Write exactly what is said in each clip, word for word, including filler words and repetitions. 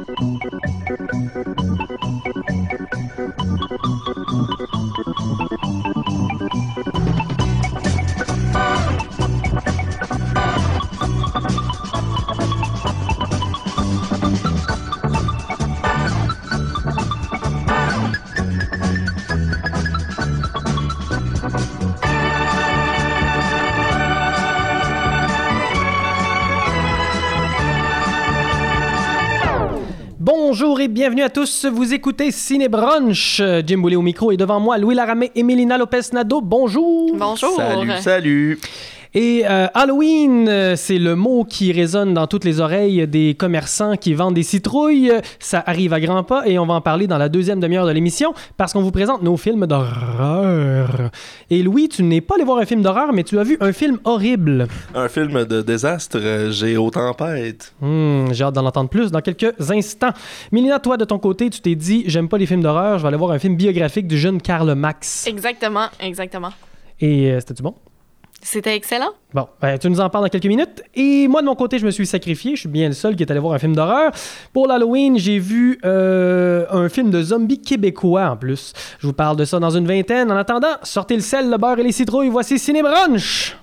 Bonjour et bienvenue à tous, vous écoutez Ciné Brunch. Jim Boulay au micro et devant moi, Louis Laramé et Mélina Lopez-Nado. Bonjour. Bonjour. Salut, salut. Et euh, Halloween, euh, c'est le mot qui résonne dans toutes les oreilles des commerçants qui vendent des citrouilles. Ça arrive à grands pas et on va en parler dans la deuxième demi-heure de l'émission parce qu'on vous présente nos films d'horreur. Et Louis, tu n'es pas allé voir un film d'horreur, mais tu as vu un film horrible. Un film de désastre, euh, Géotempête. Hum, j'ai hâte d'en entendre plus dans quelques instants. Mélina, toi, de ton côté, tu t'es dit, j'aime pas les films d'horreur, je vais aller voir un film biographique du jeune Karl Marx. Exactement, exactement. Et euh, c'était-tu bon? C'était excellent. Bon, ben, tu nous en parles dans quelques minutes. Et moi, de mon côté, je me suis sacrifié. Je suis bien le seul qui est allé voir un film d'horreur. Pour l'Halloween, j'ai vu euh, un film de zombies québécois, en plus. Je vous parle de ça dans une vingtaine. En attendant, sortez le sel, le beurre et les citrouilles. Voici Ciné Brunch!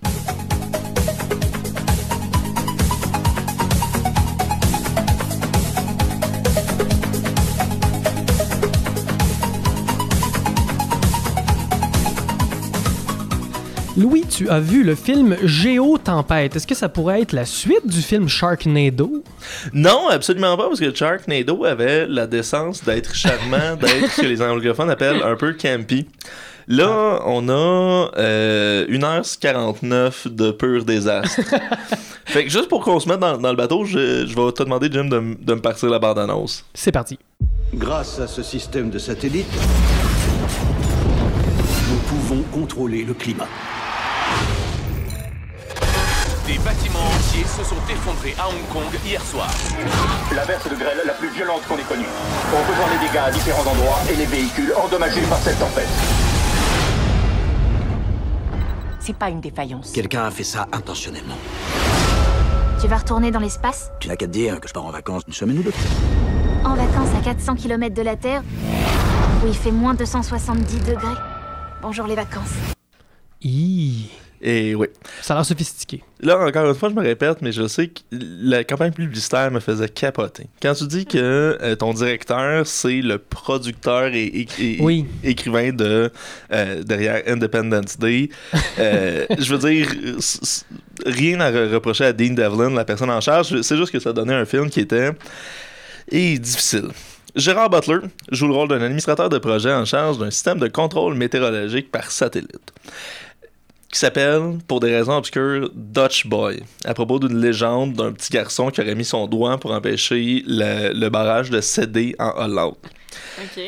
Louis, tu as vu le film Géotempête. Est-ce que ça pourrait être la suite du film Sharknado? Non, absolument pas, parce que Sharknado avait la décence d'être charmant, d'être ce que les anglophones appellent un peu campy. Là, on a euh, une heure quarante-neuf de pur désastre. Fait que juste pour qu'on se mette dans, dans le bateau, je, je vais te demander, Jim, de, m- de me partir la bande-annonce. C'est parti. Grâce à ce système de satellite, nous pouvons contrôler le climat. Des bâtiments entiers se sont effondrés à Hong Kong hier soir. L'averse de grêle la plus violente qu'on ait connue. On peut voir les dégâts à différents endroits et les véhicules endommagés par cette tempête. C'est pas une défaillance. Quelqu'un a fait ça intentionnellement. Tu vas retourner dans l'espace? Tu n'as qu'à te dire que je pars en vacances une semaine ou deux. En vacances à quatre cents kilomètres de la Terre, où il fait moins deux cent soixante-dix degrés. Bonjour les vacances. Hi. Et oui. Ça a l'air sophistiqué. Là, encore une fois, je me répète, mais je sais que la campagne publicitaire me faisait capoter. Quand tu dis que euh, ton directeur, c'est le producteur et, et, et oui. écrivain de euh, derrière Independence Day, euh, je veux dire, c- c- rien à re- reprocher à Dean Devlin, la personne en charge. C'est juste que ça donnait un film qui était et difficile. Gérard Butler joue le rôle d'un administrateur de projet en charge d'un système de contrôle météorologique par satellite, qui s'appelle, pour des raisons obscures, Dutch Boy, à propos d'une légende d'un petit garçon qui aurait mis son doigt pour empêcher le, le barrage de céder en Hollande. OK.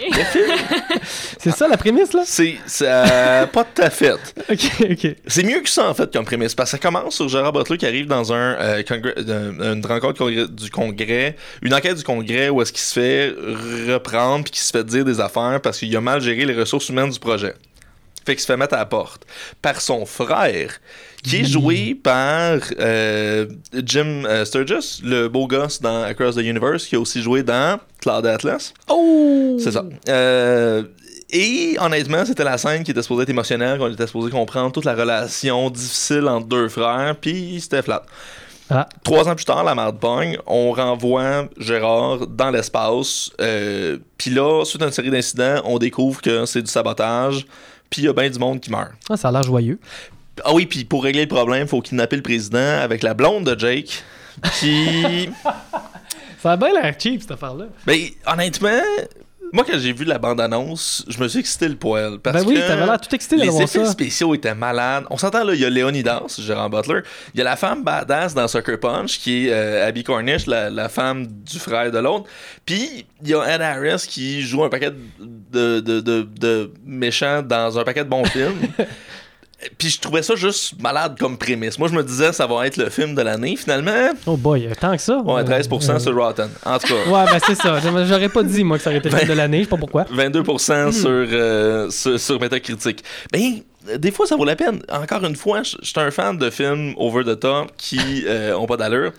C'est ça la prémisse, là? C'est, c'est euh, pas tout à fait. OK, OK. C'est mieux que ça, en fait, comme prémisse, parce que ça commence sur Gérard Butler qui arrive dans un, euh, congrès, euh, une rencontre congrès, du Congrès, une enquête du Congrès où est-ce qu'il se fait reprendre puis qu'il se fait dire des affaires parce qu'il a mal géré les ressources humaines du projet. Fait qu'il se fait mettre à la porte par son frère, qui est joué par euh, Jim euh, Sturgis, le beau gosse dans Across the Universe, qui a aussi joué dans Cloud Atlas. Oh! C'est ça. Euh, et honnêtement, c'était la scène qui était supposée être émotionnelle, qu'on était supposé comprendre toute la relation difficile entre deux frères, puis c'était flat. Ah. Trois ans plus tard, la marde pogne, on renvoie Gérard dans l'espace, euh, puis là, suite à une série d'incidents, on découvre que c'est du sabotage, puis il y a bien du monde qui meurt. Ah, ça a l'air joyeux. Ah oui, puis pour régler le problème, il faut kidnapper le président avec la blonde de Jake, qui... Ça a bien l'air cheap, cette affaire-là. Ben, honnêtement... Moi, quand j'ai vu la bande-annonce, je me suis excité le poil. Parce ben oui, que t'avais l'air tout excité de les voir effets ça. spéciaux étaient malades. On s'entend, là, il y a Léonidas, Gérard Butler. Il y a la femme badass dans Sucker Punch, qui est euh, Abby Cornish, la, la femme du frère de l'autre. Puis, il y a Ed Harris qui joue un paquet de, de, de, de méchants dans un paquet de bons films. Puis je trouvais ça juste malade comme prémisse. Moi, je me disais, ça va être le film de l'année. Finalement... Oh boy, tant que ça. Ouais, treize pour cent euh, sur Rotten. En tout cas... Ouais, ben c'est ça. J'aurais pas dit, moi, que ça aurait été le film de l'année. Je sais pas pourquoi. vingt-deux pour cent sur, euh, sur, sur Metacritic. Ben, des fois, ça vaut la peine. Encore une fois, je suis un fan de films over the top qui euh, ont pas d'allure.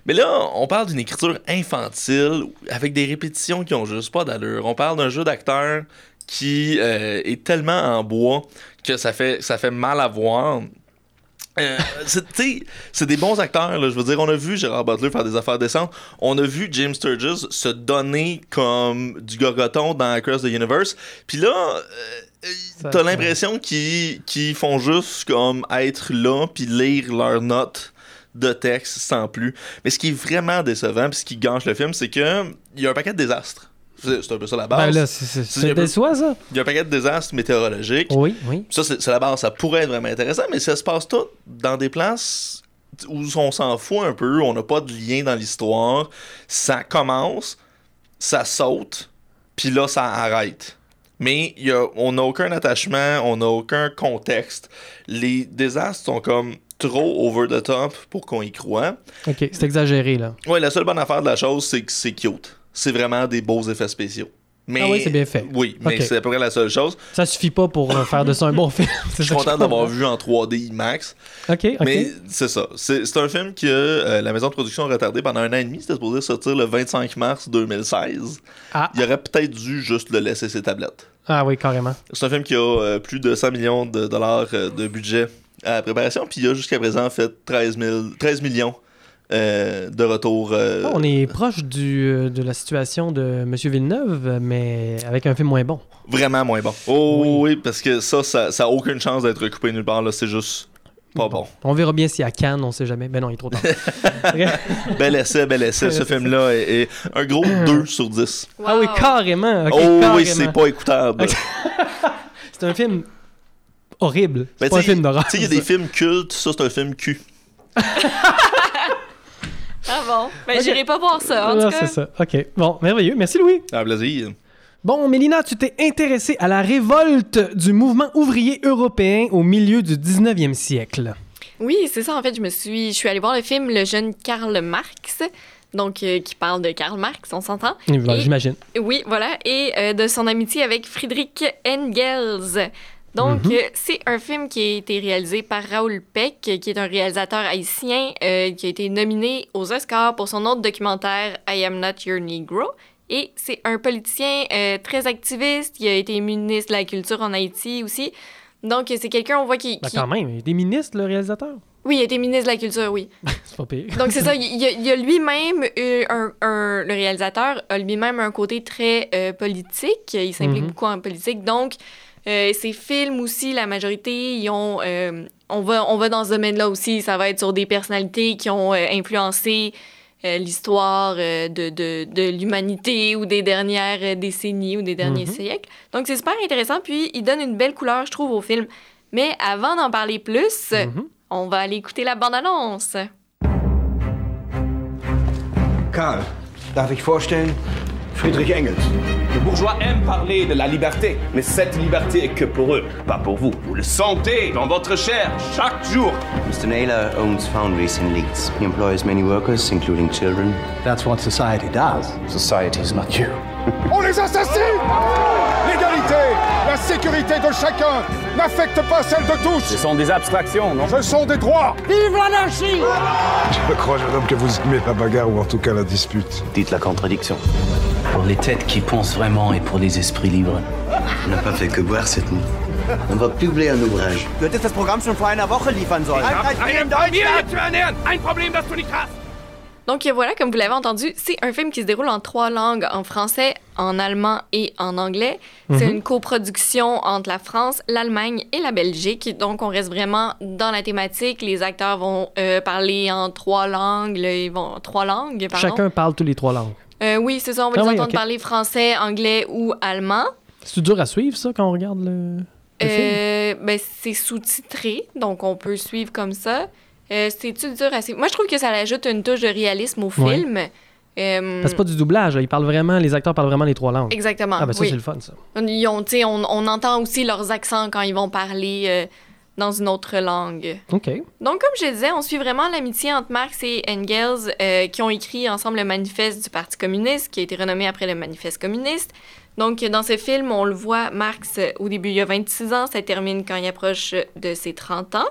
Mais là, on parle d'une écriture infantile avec des répétitions qui ont juste pas d'allure. On parle d'un jeu d'acteur qui euh, est tellement en bois que ça fait, ça fait mal à voir. Euh, c'est, c'est des bons acteurs, là. Je veux dire, on a vu Gérard Butler faire des affaires décentes. On a vu James Sturges se donner comme du gorgoton dans Across the Universe. Puis là, euh, t'as ça, l'impression qu'ils, qu'ils font juste comme être là puis lire leurs notes de texte sans plus. Mais ce qui est vraiment décevant puis ce qui gâche le film, c'est que il y a un paquet de désastres. C'est, c'est un peu ça la base. Ben là, c'est, c'est, c'est, c'est déçoit, ça. Il y a un paquet de désastres météorologiques. Oui, oui. Ça, c'est, c'est la base. Ça pourrait être vraiment intéressant, mais ça se passe tout dans des places où on s'en fout un peu, on n'a pas de lien dans l'histoire. Ça commence, ça saute, puis là, ça arrête. Mais y a, on n'a aucun attachement, on n'a aucun contexte. Les désastres sont comme trop over the top pour qu'on y croit. OK, c'est exagéré, là. Ouais, la seule bonne affaire de la chose, c'est que c'est cute. C'est vraiment des beaux effets spéciaux. Mais, ah oui, c'est bien fait. Oui, mais okay. C'est à peu près la seule chose. Ça suffit pas pour euh, faire de ça un bon film. Je suis content d'avoir vu en trois D IMAX. OK, OK. Mais c'est ça. C'est, c'est un film que euh, la maison de production a retardé pendant un an et demi. C'était supposé sortir le vingt-cinq mars deux mille seize. Ah. Il aurait peut-être dû juste le laisser ses tablettes. Ah oui, carrément. C'est un film qui a euh, plus de cent millions de dollars euh, de budget à la préparation. Puis il a jusqu'à présent fait treize millions Euh, de retour. Euh... Oh, on est proche du, euh, de la situation de M. Villeneuve, mais avec un film moins bon. Vraiment moins bon. Oh oui, oui parce que ça, ça n'a aucune chance d'être recoupé nulle part. Là. C'est juste pas bon. bon. On verra bien si à Cannes, on sait jamais. Ben non, il est trop tard. Bel essai, bel essai. Ce film-là est, est un gros deux sur dix. Wow. Ah oui, carrément. Okay, oh carrément. oui, c'est pas écoutable. Okay. C'est un film horrible. C'est ben, pas un film d'horreur. Tu sais, il y a des films cultes. Ça, c'est un film cul. Ah bon? Ben, okay. J'irai pas voir ça, en ah, tout cas. C'est ça. OK. Bon, merveilleux. Merci, Louis. Un plaisir. Bon, Mélina, tu t'es intéressée à la révolte du mouvement ouvrier européen au milieu du dix-neuvième siècle. Oui, c'est ça. En fait, je me suis, je suis allée voir le film Le jeune Karl Marx, donc euh, qui parle de Karl Marx, on s'entend? Voilà, Et, j'imagine. Oui, voilà. Et euh, de son amitié avec Friedrich Engels. Donc, mm-hmm. euh, c'est un film qui a été réalisé par Raoul Peck, qui est un réalisateur haïtien euh, qui a été nominé aux Oscars pour son autre documentaire « I am not your Negro ». Et c'est un politicien euh, très activiste. Il a été ministre de la Culture en Haïti aussi. Donc, c'est quelqu'un, on voit, qui... Ben qui... quand même, il est ministre, le réalisateur? Oui, il a été ministre de la Culture, oui. C'est pas pire. Donc, c'est ça. Il y a, il y a lui-même, euh, un, un, le réalisateur a lui-même un côté très euh, politique. Il s'implique mm-hmm. beaucoup en politique. Donc... Euh, ces films aussi, la majorité, ils ont, euh, on, va, on va dans ce domaine-là aussi. Ça va être sur des personnalités qui ont euh, influencé euh, l'histoire euh, de, de, de l'humanité ou des dernières décennies ou des derniers mm-hmm. siècles. Donc, c'est super intéressant. Puis, il donne une belle couleur, je trouve, au film. Mais avant d'en parler plus, mm-hmm. on va aller écouter la bande-annonce. Karl, darf ich vorstellen? Friedrich Engels. Les bourgeois aiment parler de la liberté, mais cette liberté est que pour eux, pas pour vous. Vous le sentez dans votre chair chaque jour. Mister Naylor owns foundries in Leeds. He employs many workers, including children. That's what society does. Society is not you. On les assassine! L'égalité, la sécurité de chacun n'affecte pas celle de tous. Ce sont des abstractions, non? Ce sont des droits. Vive l'anarchie! Je crois, jeune homme, que vous aimez la bagarre ou en tout cas la dispute. Dites la contradiction. Pour les têtes qui pensent vraiment et pour les esprits libres. On n'a pas fait que boire cette nuit. On va publier un ouvrage. Du hättest das Programm schon vor einer Woche liefern sollen. Ein Problem, das du nicht hast. Donc voilà, comme vous l'avez entendu, c'est un film qui se déroule en trois langues, en français, en allemand et en anglais. Mm-hmm. C'est une coproduction entre la France, l'Allemagne et la Belgique. Donc on reste vraiment dans la thématique. Les acteurs vont euh, parler en trois langues. Là, ils vont trois langues, pardon. Chacun parle tous les trois langues. Euh, oui, c'est ça. On va ah les oui, entendre okay. parler français, anglais ou allemand. C'est dur à suivre, ça, quand on regarde le, le euh, film? Ben, c'est sous-titré, donc on peut suivre comme ça. Euh, c'est-tu dur à suivre? Moi, je trouve que ça ajoute une touche de réalisme au film. Ouais. Euh... C'est pas du doublage, ils parlent vraiment, les acteurs parlent vraiment les trois langues. Exactement. Ah ben ça, oui. c'est le fun, ça. Ils ont, on, on entend aussi leurs accents quand ils vont parler euh, dans une autre langue. OK. Donc, comme je disais, on suit vraiment l'amitié entre Marx et Engels euh, qui ont écrit ensemble le manifeste du Parti communiste, qui a été renommé après le manifeste communiste. Donc, dans ce film, on le voit, Marx, au début, il a vingt-six ans, ça termine quand il approche de ses trente ans.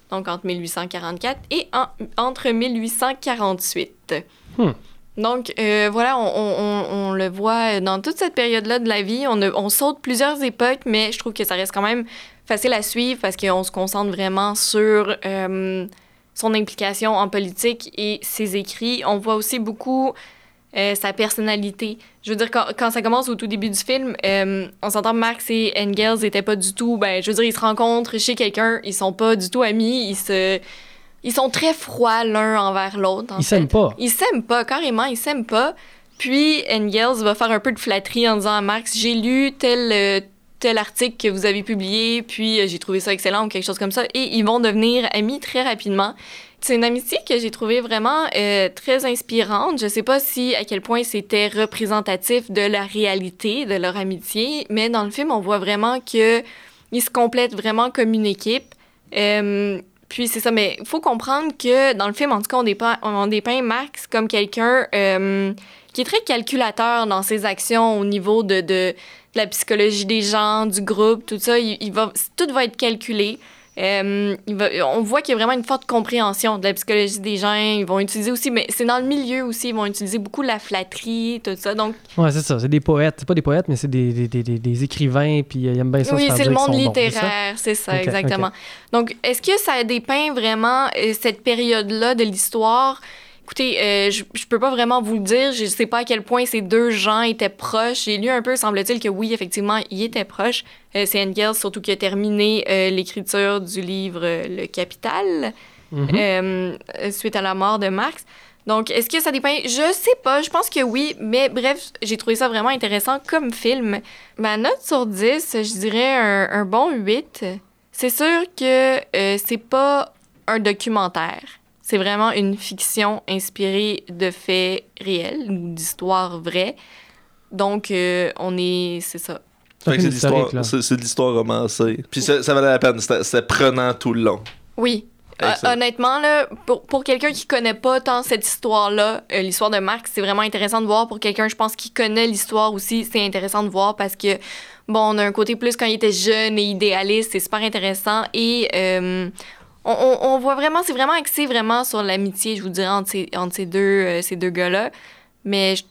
donc entre mille huit cent quarante-quatre et en, entre mille huit cent quarante-huit. Hmm. Donc, euh, voilà, on, on, on le voit dans toute cette période-là de la vie. On, a, on saute plusieurs époques, mais je trouve que ça reste quand même facile à suivre parce qu'on se concentre vraiment sur euh, son implication en politique et ses écrits. On voit aussi beaucoup euh, sa personnalité. Je veux dire, quand, quand ça commence au tout début du film, euh, on s'entend Marx et Engels n'étaient pas du tout... Ben, je veux dire, ils se rencontrent chez quelqu'un, ils sont pas du tout amis, ils se... Ils sont très froids l'un envers l'autre. Ils s'aiment pas. Ils s'aiment pas, carrément, ils s'aiment pas. Puis Engels va faire un peu de flatterie en disant à Marx, j'ai lu tel, euh, tel article que vous avez publié, puis euh, j'ai trouvé ça excellent ou quelque chose comme ça. Et ils vont devenir amis très rapidement. C'est une amitié que j'ai trouvée vraiment euh, très inspirante. Je sais pas si à quel point c'était représentatif de la réalité de leur amitié, mais dans le film, on voit vraiment qu'ils se complètent vraiment comme une équipe. Euh, Puis c'est ça, mais il faut comprendre que dans le film, en tout cas, on dépeint, on dépeint Marx comme quelqu'un euh, qui est très calculateur dans ses actions au niveau de, de, de la psychologie des gens, du groupe, tout ça. Il, il va, tout va être calculé. Euh, il va, on voit qu'il y a vraiment une forte compréhension de la psychologie des gens. Ils vont utiliser aussi, mais c'est dans le milieu aussi, ils vont utiliser beaucoup la flatterie, tout ça. Donc, ouais, c'est ça. C'est des poètes. C'est pas des poètes, mais c'est des, des, des, des écrivains, puis ils aiment bien ça. Oui, c'est le monde littéraire, bons, c'est ça, okay, exactement. Okay. Donc, est-ce que ça dépeint vraiment euh, cette période-là de l'histoire? Écoutez, euh, je, je peux pas vraiment vous le dire. Je sais pas à quel point ces deux gens étaient proches. J'ai lu un peu, semble-t-il, que oui, effectivement, ils étaient proches. Euh, c'est Engels, surtout, qui a terminé euh, l'écriture du livre euh, Le Capital, mm-hmm. euh, suite à la mort de Marx. Donc, est-ce que ça dépend? Je sais pas. Je pense que oui. Mais bref, j'ai trouvé ça vraiment intéressant comme film. Ma note sur dix, je dirais un, un bon huit. C'est sûr que euh, c'est pas un documentaire. C'est vraiment une fiction inspirée de faits réels ou d'histoires vraies. Donc, euh, on est... C'est ça. C'est, c'est, l'histoire, c'est, c'est de l'histoire romancée. Puis ça, ça valait la peine. C'était, c'était prenant tout le long. Oui. Euh, honnêtement, là, pour, pour quelqu'un qui connaît pas tant cette histoire-là, euh, l'histoire de Marx, c'est vraiment intéressant de voir. Pour quelqu'un, je pense, qui connaît l'histoire aussi, c'est intéressant de voir parce que, bon, on a un côté plus quand il était jeune et idéaliste. C'est super intéressant. Et... Euh, On, on, on voit vraiment, c'est vraiment axé vraiment sur l'amitié, je vous dirais, entre ces, entre ces deux, euh, ces deux gars-là. Mais... Je,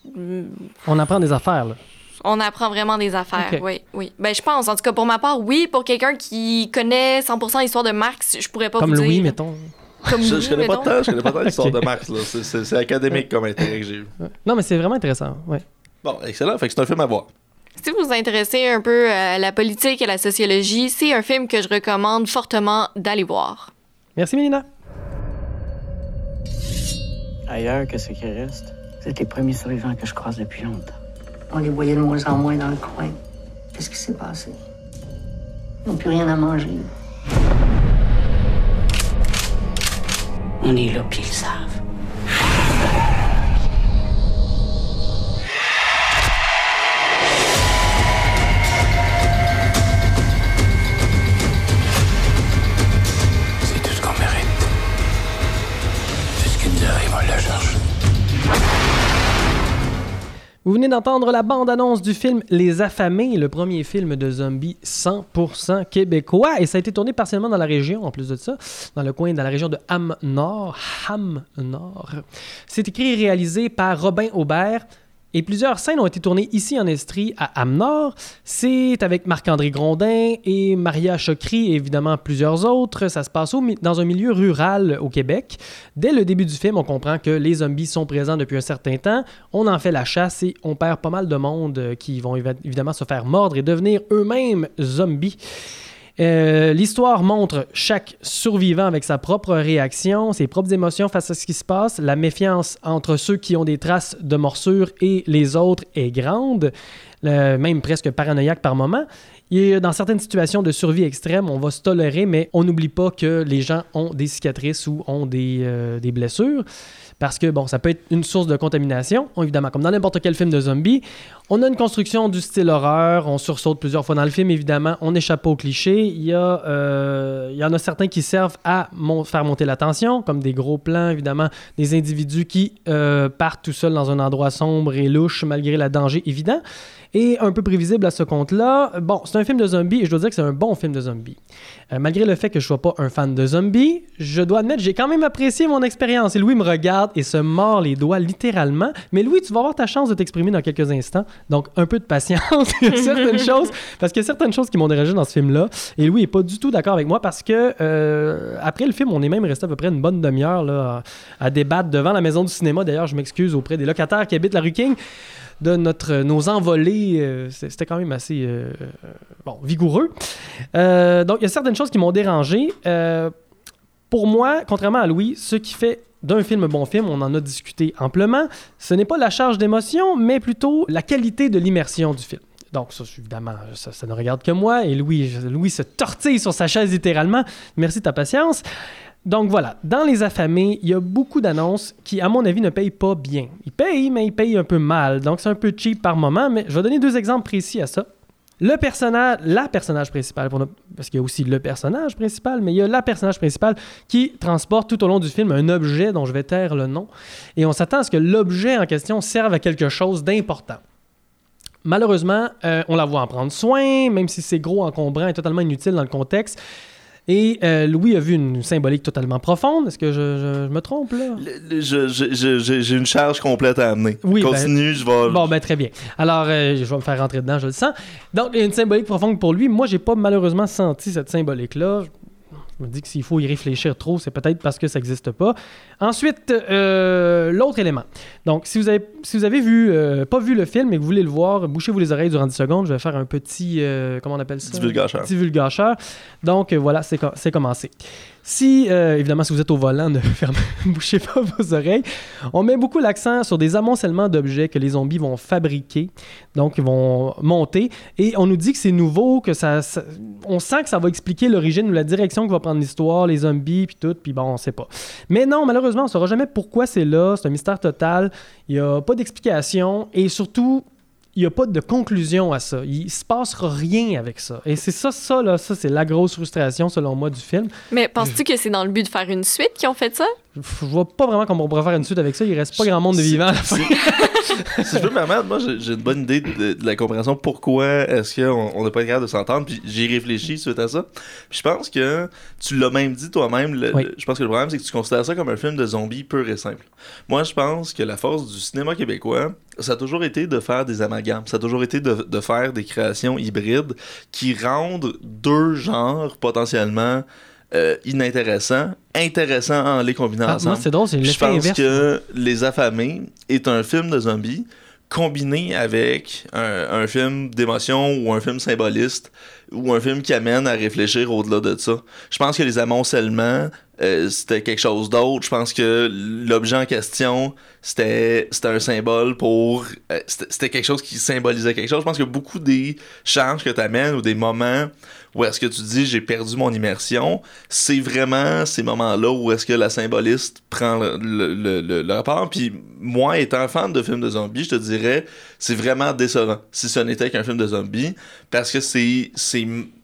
on apprend des affaires, là. On apprend vraiment des affaires, okay. oui, oui. Ben, je pense, en tout cas, pour ma part, oui, pour quelqu'un qui connaît cent pour cent l'histoire de Marx, je pourrais pas Comme vous Louis, dire... mettons. Comme je, Louis, je connais mettons. pas tant, je connais pas tant l'histoire okay. de Marx, là. C'est, c'est, c'est académique comme intérêt que j'ai eu. Non, mais c'est vraiment intéressant, ouais. Bon, excellent, fait que c'est un film à voir. Si vous vous intéressez un peu à la politique et à la sociologie, c'est un film que je recommande fortement d'aller voir. Merci, Mélina. Ailleurs, qu'est-ce qui reste? Vous êtes les premiers survivants que je croise depuis longtemps. On les voyait de moins en moins dans le coin. Qu'est-ce qui s'est passé? Ils n'ont plus rien à manger. On est là, puis ils le savent. Vous venez d'entendre la bande-annonce du film Les Affamés, le premier film de zombies cent pour cent québécois. Et ça a été tourné partiellement dans la région, en plus de ça, dans le coin, dans la région de Ham-Nord. Ham-Nord. C'est écrit et réalisé par Robin Aubert. Et plusieurs scènes ont été tournées ici en Estrie, à Ham-Nord. C'est avec Marc-André Grondin et Maria Chokri, et évidemment plusieurs autres. Ça se passe au, dans un milieu rural au Québec. Dès le début du film, on comprend que les zombies sont présents depuis un certain temps. On en fait la chasse et on perd pas mal de monde qui vont évidemment se faire mordre et devenir eux-mêmes zombies. Euh, l'histoire montre chaque survivant avec sa propre réaction, ses propres émotions face à ce qui se passe. La méfiance entre ceux qui ont des traces de morsures et les autres est grande, euh, même presque paranoïaque par moments. Et dans certaines situations de survie extrême, on va se tolérer, mais on n'oublie pas que les gens ont des cicatrices ou ont des, euh, des blessures. Parce que, bon, ça peut être une source de contamination, évidemment, comme dans n'importe quel film de zombies. On a une construction du style horreur, on sursaute plusieurs fois dans le film, évidemment, on n'échappe pas aux clichés. Il y, a, euh, il y en a certains qui servent à mon- faire monter la tension, comme des gros plans, évidemment, des individus qui euh, partent tout seuls dans un endroit sombre et louche, malgré le danger évident. et un peu prévisible à ce compte-là. Bon, c'est un film de zombies et je dois dire que c'est un bon film de zombies. Euh, malgré le fait que je ne sois pas un fan de zombies, je dois admettre que j'ai quand même apprécié mon expérience. Et Louis me regarde et se mord les doigts littéralement. Mais Louis, tu vas avoir ta chance de t'exprimer dans quelques instants. Donc, un peu de patience. Il y a certaines choses, parce qu'il y a certaines choses qui m'ont dérangé dans ce film-là. Et Louis n'est pas du tout d'accord avec moi parce que euh, après le film, on est même resté à peu près une bonne demi-heure là, à, à débattre devant la maison du cinéma. D'ailleurs, je m'excuse auprès des locataires qui habitent la rue King de notre, nos envolées. Euh, c'était quand même assez euh, bon, vigoureux. Euh, donc, il y a certaines choses qui m'ont dérangé. Euh, pour moi, contrairement à Louis, ce qui fait d'un film bon film, on en a discuté amplement, ce n'est pas la charge d'émotion, mais plutôt la qualité de l'immersion du film. Donc, ça, évidemment, ça, ça ne regarde que moi. Et Louis, Louis se tortille sur sa chaise littéralement. Merci de ta patience. Donc voilà, dans Les Affamés, il y a beaucoup d'annonces qui, à mon avis, ne payent pas bien. Ils payent, mais ils payent un peu mal. Donc c'est un peu cheap par moment, mais je vais donner deux exemples précis à ça. Le personnage, la personnage principale, pour ne, parce qu'il y a aussi le personnage principal, mais il y a la personnage principale qui transporte tout au long du film un objet dont je vais taire le nom. Et on s'attend à ce que l'objet en question serve à quelque chose d'important. Malheureusement, euh, on la voit en prendre soin, même si c'est gros, encombrant et totalement inutile dans le contexte. Et euh, Louis a vu une symbolique totalement profonde. Est-ce que je, je, je me trompe, là? Le, le, je, je, je, j'ai une charge complète à amener. Oui, Continue, ben, je vais... Bon, ben très bien. Alors, euh, je vais me faire rentrer dedans, je le sens. Donc, il y a une symbolique profonde pour lui. Moi, j'ai pas malheureusement senti cette symbolique-là. Je me dis que s'il faut y réfléchir trop, c'est peut-être parce que ça n'existe pas. Ensuite, euh, l'autre élément. Donc, si vous avez, si vous avez vu, euh, pas vu le film et que vous voulez le voir, bouchez-vous les oreilles durant dix secondes. Je vais faire un petit, euh, comment on appelle ça? Divulgacheur. Divulgacheur. Donc, euh, voilà, c'est, c'est commencé. Si, euh, évidemment, si vous êtes au volant, ne fermez, bouchez pas vos oreilles. On met beaucoup l'accent sur des amoncellements d'objets que les zombies vont fabriquer, donc ils vont monter, et on nous dit que c'est nouveau, que ça, ça on sent que ça va expliquer l'origine ou la direction que va prendre l'histoire, les zombies, puis tout, puis bon, on sait pas. Mais non, malheureusement, on ne saura jamais pourquoi c'est là, c'est un mystère total, il n'y a pas d'explication, et surtout, il n'y a pas de conclusion à ça. Il ne se passera rien avec ça. Et c'est ça, ça, là, ça, c'est la grosse frustration, selon moi, du film. Mais penses-tu que c'est dans le but de faire une suite qu'ils ont fait ça? Je vois pas vraiment comment on pourrait faire une suite avec ça. Il reste pas grand monde de vivants à la fin. Si je peux me permettre, moi, j'ai, j'ai une bonne idée de, de la compréhension. Pourquoi est-ce qu'on n'a pas été capable de s'entendre? Puis j'y réfléchi suite à ça. Puis je pense que tu l'as même dit toi-même. Le, oui. le, je pense que le problème, c'est que tu considères ça comme un film de zombies pur et simple. Moi, je pense que la force du cinéma québécois, ça a toujours été de faire des amalgames. Ça a toujours été de, de faire des créations hybrides qui rendent deux genres potentiellement Euh, inintéressant, intéressant en les combinant ah, ensemble. Moi, c'est drôle, c'est l'effet Je pense inverse. que Les Affamés est un film de zombies combiné avec un, un film d'émotion ou un film symboliste ou un film qui amène à réfléchir au-delà de ça. Je pense que les amoncellements, euh, c'était quelque chose d'autre. Je pense que l'objet en question, c'était, c'était un symbole pour... Euh, c'était, c'était quelque chose qui symbolisait quelque chose. Je pense que beaucoup des charges que tu amènes ou des moments où est-ce que tu dis « j'ai perdu mon immersion », c'est vraiment ces moments-là où est-ce que la symboliste prend le, le, le, le rapport. Puis moi, étant fan de films de zombies, je te dirais, c'est vraiment décevant si ce n'était qu'un film de zombies, parce que c'est... c'est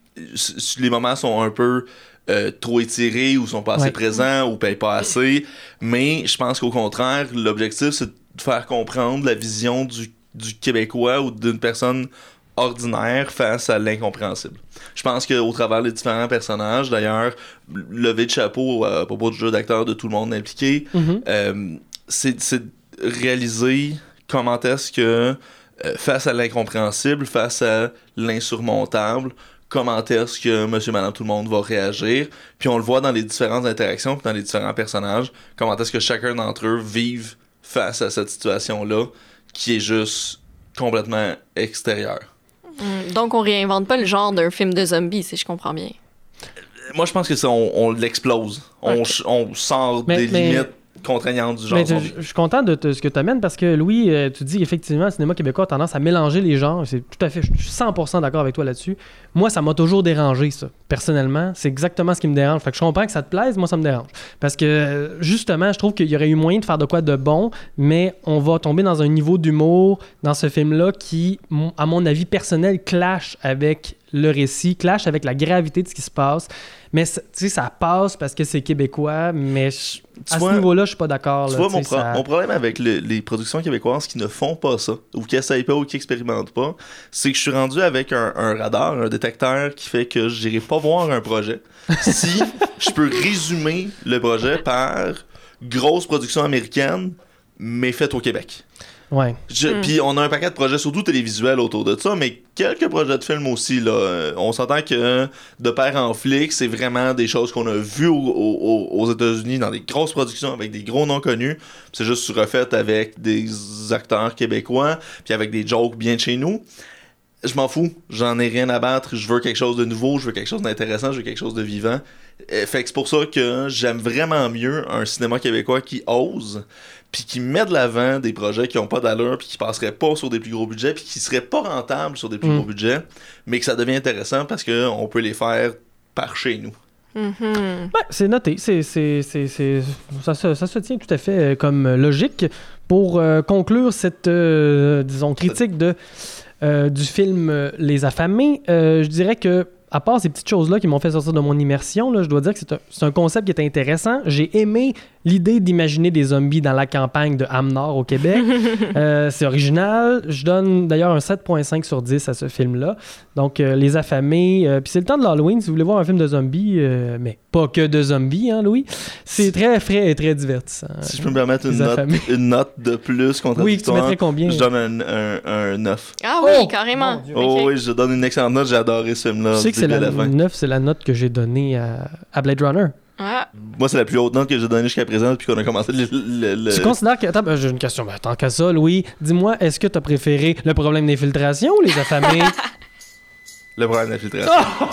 les moments sont un peu euh, trop étirés ou sont pas assez ouais. présents ou payent pas assez, mais je pense qu'au contraire, l'objectif, c'est de faire comprendre la vision du, du Québécois ou d'une personne ordinaire face à l'incompréhensible. Je pense qu'au travers des différents personnages, d'ailleurs, lever de chapeau à propos du jeu d'acteur de tout le monde impliqué, mm-hmm. euh, c'est, c'est réaliser comment est-ce que euh, face à l'incompréhensible, face à l'insurmontable, comment est-ce que monsieur, madame, tout le monde va réagir. Puis on le voit dans les différentes interactions, puis dans les différents personnages, comment est-ce que chacun d'entre eux vive face à cette situation-là qui est juste complètement extérieure. Donc, on réinvente pas le genre d'un film de zombies, si je comprends bien. Moi, je pense que ça, on, on l'explose. Okay. On, on sort mais, des mais... limites contraignantes du genre. Mais je, je suis content de te, ce que tu amènes parce que, Louis, euh, tu dis effectivement, le cinéma québécois a tendance à mélanger les genres. C'est tout à fait, je suis cent pour cent d'accord avec toi là-dessus. Moi, ça m'a toujours dérangé, ça. Personnellement, c'est exactement ce qui me dérange. Fait que je comprends que ça te plaise, moi, ça me dérange. Parce que, justement, je trouve qu'il y aurait eu moyen de faire de quoi de bon, mais on va tomber dans un niveau d'humour dans ce film-là qui, à mon avis personnel, clash avec le récit, clash avec la gravité de ce qui se passe. Mais tu sais, ça passe parce que c'est québécois, mais je, à vois, ce niveau-là, je suis pas d'accord. Tu là, vois, mon, pro- ça... mon problème avec le, les productions québécoises qui ne font pas ça, ou qui essayent pas, ou qui expérimentent pas, c'est que je suis rendu avec un, un radar, un détecteur qui fait que j'irai pas voir un projet si je peux résumer le projet par grosse production américaine, mais faite au Québec. Ouais. Mm. Puis on a un paquet de projets, surtout télévisuels autour de ça, mais quelques projets de films aussi. Là. On s'entend que De Père en flic, c'est vraiment des choses qu'on a vues au, au, aux États-Unis dans des grosses productions avec des gros noms connus. C'est juste refait avec des acteurs québécois, puis avec des jokes bien de chez nous. Je m'en fous, j'en ai rien à battre. Je veux quelque chose de nouveau, je veux quelque chose d'intéressant, je veux quelque chose de vivant. Fait que c'est pour ça que j'aime vraiment mieux un cinéma québécois qui ose, puis qui met de l'avant des projets qui n'ont pas d'allure, puis qui passeraient pas sur des plus gros budgets, puis qui seraient pas rentables sur des plus mm. gros budgets, mais que ça devient intéressant parce qu'on peut les faire par chez nous. Mm-hmm. Ouais, c'est noté. C'est, c'est, c'est, c'est, ça, ça, ça se tient tout à fait comme logique. Pour euh, conclure cette, euh, disons, critique de, euh, du film Les Affamés, euh, je dirais que à part ces petites choses-là qui m'ont fait sortir de mon immersion, là, je dois dire que c'est un, c'est un concept qui est intéressant. J'ai aimé l'idée d'imaginer des zombies dans la campagne de Ham-Nord au Québec. euh, c'est original. Je donne d'ailleurs un sept virgule cinq sur dix à ce film-là. Donc, euh, Les Affamés. Euh, puis c'est le temps de l'Halloween. Si vous voulez voir un film de zombies, euh, mais pas que de zombies, hein, Louis. C'est très frais et très divertissant. Si je peux me permettre une note, une note de plus contradictoire. Oui, tu mettrais combien? Je donne un, un, un neuf. Ah oui, oh, carrément. Oh okay. Oui, je donne une excellente note. J'ai adoré ce film-là. Tu sais que c'est la, la neuf, c'est la note que j'ai donnée à, à Blade Runner. Ah. Moi, c'est la plus haute note que j'ai donnée jusqu'à présent depuis qu'on a commencé le... le, le... Tu considères que... Attends, j'ai une question. Ben, tant qu'à ça, Louis, dis-moi, est-ce que tu as préféré Le Problème d'infiltration ou Les Affamés? Le Problème d'infiltration. Oh!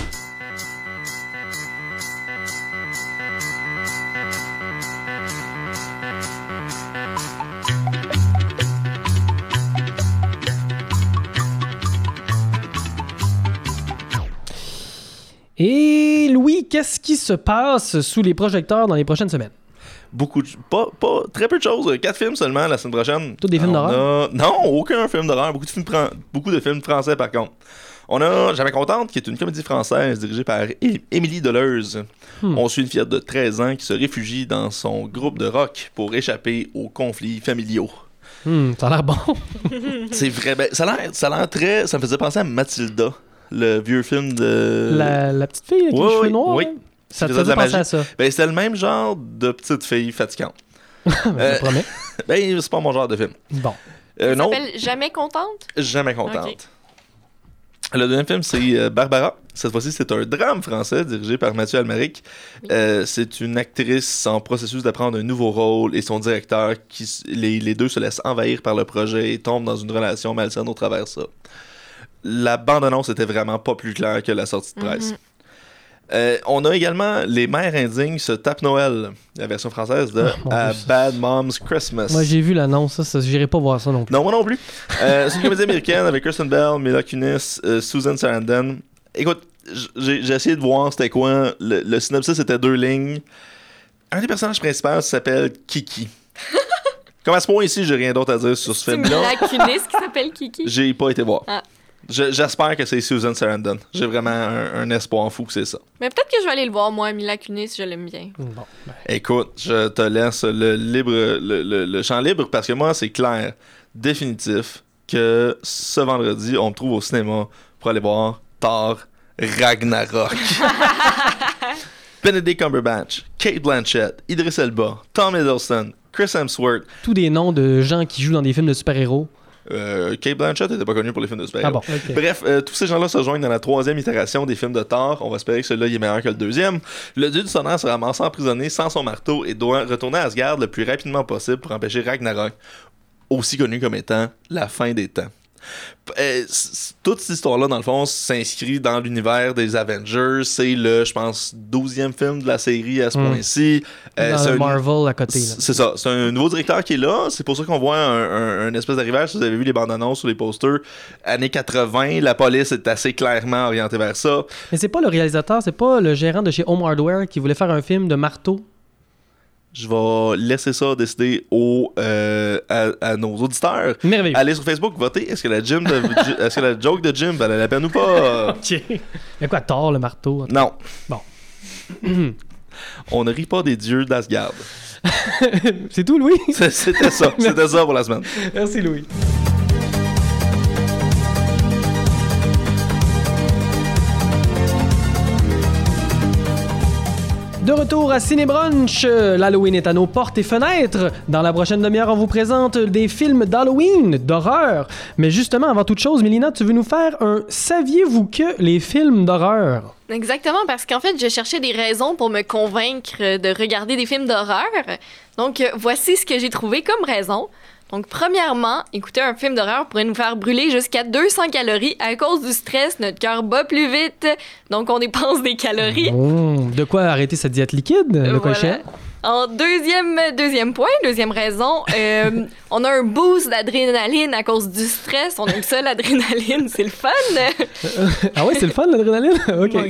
Et Louis, qu'est-ce qui se passe sous les projecteurs dans les prochaines semaines? Beaucoup de... Pas, pas... Très peu de choses. Quatre films seulement la semaine prochaine. Tous des films d'horreur? A... Non, aucun film d'horreur. Beaucoup de films, fran... Beaucoup de films français, par contre. On a Jamais Contente, qui est une comédie française dirigée par é- Émilie Deleuze. Hmm. On suit une fillette de treize ans qui se réfugie dans son groupe de rock pour échapper aux conflits familiaux. Hmm, ça a l'air bon. C'est vrai. Ben, ça a l'air, ça a l'air très... Ça me faisait penser à Mathilda. Le vieux film de... La, la petite fille avec oui, les cheveux noirs? Oui, ça te faisait penser à ça? Ben, c'était le même genre de petite fille fatigante. ben, euh, promets. Ben, c'est pas mon genre de film. Bon. Euh, ça s'appelle Jamais Contente? Jamais Contente. Okay. Le deuxième film, c'est euh, Barbara. Cette fois-ci, c'est un drame français dirigé par Mathieu Almaric. Oui. Euh, c'est une actrice en processus d'apprendre un nouveau rôle et son directeur, qui les, les deux se laissent envahir par le projet et tombent dans une relation malsaine au travers ça. La bande-annonce était vraiment pas plus claire que la sortie de presse. Mm-hmm. Euh, on a également Les Mères indignes se tapent Noël, la version française de oh, A Bad Mom's Christmas. Moi, j'ai vu l'annonce, ça, ça j'irai pas voir ça non plus. Non, moi non plus. Euh, c'est une comédie américaine avec Kristen Bell, Mila Kunis, euh, Susan Sarandon. Écoute, j'ai, j'ai essayé de voir c'était quoi. Le, le synopsis, c'était deux lignes. Un des personnages principaux s'appelle Kiki. Comme à ce point ici, j'ai rien d'autre à dire sur ce film-là. C'est Mila Kunis qui s'appelle Kiki? J'ai pas été voir. Ah. Je, j'espère que c'est Susan Sarandon. J'ai vraiment un, un espoir fou que c'est ça. Mais peut-être que je vais aller le voir, moi, Mila Kunis, je l'aime bien. Bon, ben. Écoute, je te laisse le, libre, le, le, le champ libre parce que moi, c'est clair, définitif, que ce vendredi, on me trouve au cinéma pour aller voir Thor Ragnarok. Benedict Cumberbatch, Cate Blanchett, Idris Elba, Tom Hiddleston, Chris Hemsworth. Tous des noms de gens qui jouent dans des films de super-héros. Euh, Cate Blanchett n'était pas connue pour les films de super-héros. Ah bon, okay. Bref, euh, tous ces gens-là se joignent dans la troisième itération des films de Thor. On va espérer que celui-là il est meilleur que le deuxième. Le dieu du tonnerre se ramasse emprisonné sans son marteau et doit retourner à Asgard le plus rapidement possible pour empêcher Ragnarok, aussi connu comme étant la fin des temps. Euh, toute cette histoire-là, dans le fond, s'inscrit dans l'univers des Avengers. C'est le, je pense, douzième film de la série à ce mmh. point-ci. Euh, dans c'est le un, Marvel à côté. Là. C'est ça. C'est un nouveau directeur qui est là. C'est pour ça qu'on voit un, un, un espèce d'arrivage. Si vous avez vu les bandes annonces ou les posters, années quatre-vingts, la police est assez clairement orientée vers ça. Mais c'est pas le réalisateur, c'est pas le gérant de chez Home Hardware qui voulait faire un film de marteau? Je vais laisser ça décider aux, euh, à, à nos auditeurs. Merveilleux. Allez sur Facebook, votez. Est-ce que la gym de, est-ce que la joke de Jim valait la peine ou pas? Ok. Mais quoi, Thor, le marteau? Non. Bon. On ne rit pas des dieux d'Asgard. C'est tout, Louis? C'était ça. C'était ça pour la semaine. Merci, Louis. De retour à Cinébrunch, l'Halloween est à nos portes et fenêtres. Dans la prochaine demi-heure, on vous présente des films d'Halloween, d'horreur. Mais justement, avant toute chose, Mélina, tu veux nous faire un « Saviez-vous que les films d'horreur » ? Exactement, parce qu'en fait, je cherchais des raisons pour me convaincre de regarder des films d'horreur. Donc, voici ce que j'ai trouvé comme raison. Donc, premièrement, écouter un film d'horreur pourrait nous faire brûler jusqu'à deux cents calories. À cause du stress, notre cœur bat plus vite, donc on dépense des calories. Oh, de quoi arrêter cette diète liquide, le voilà. cochon? En deuxième, deuxième point, deuxième raison, euh, on a un boost d'adrénaline à cause du stress. On aime ça, l'adrénaline, c'est le fun. Ah ouais, c'est le fun, l'adrénaline? OK. Ouais.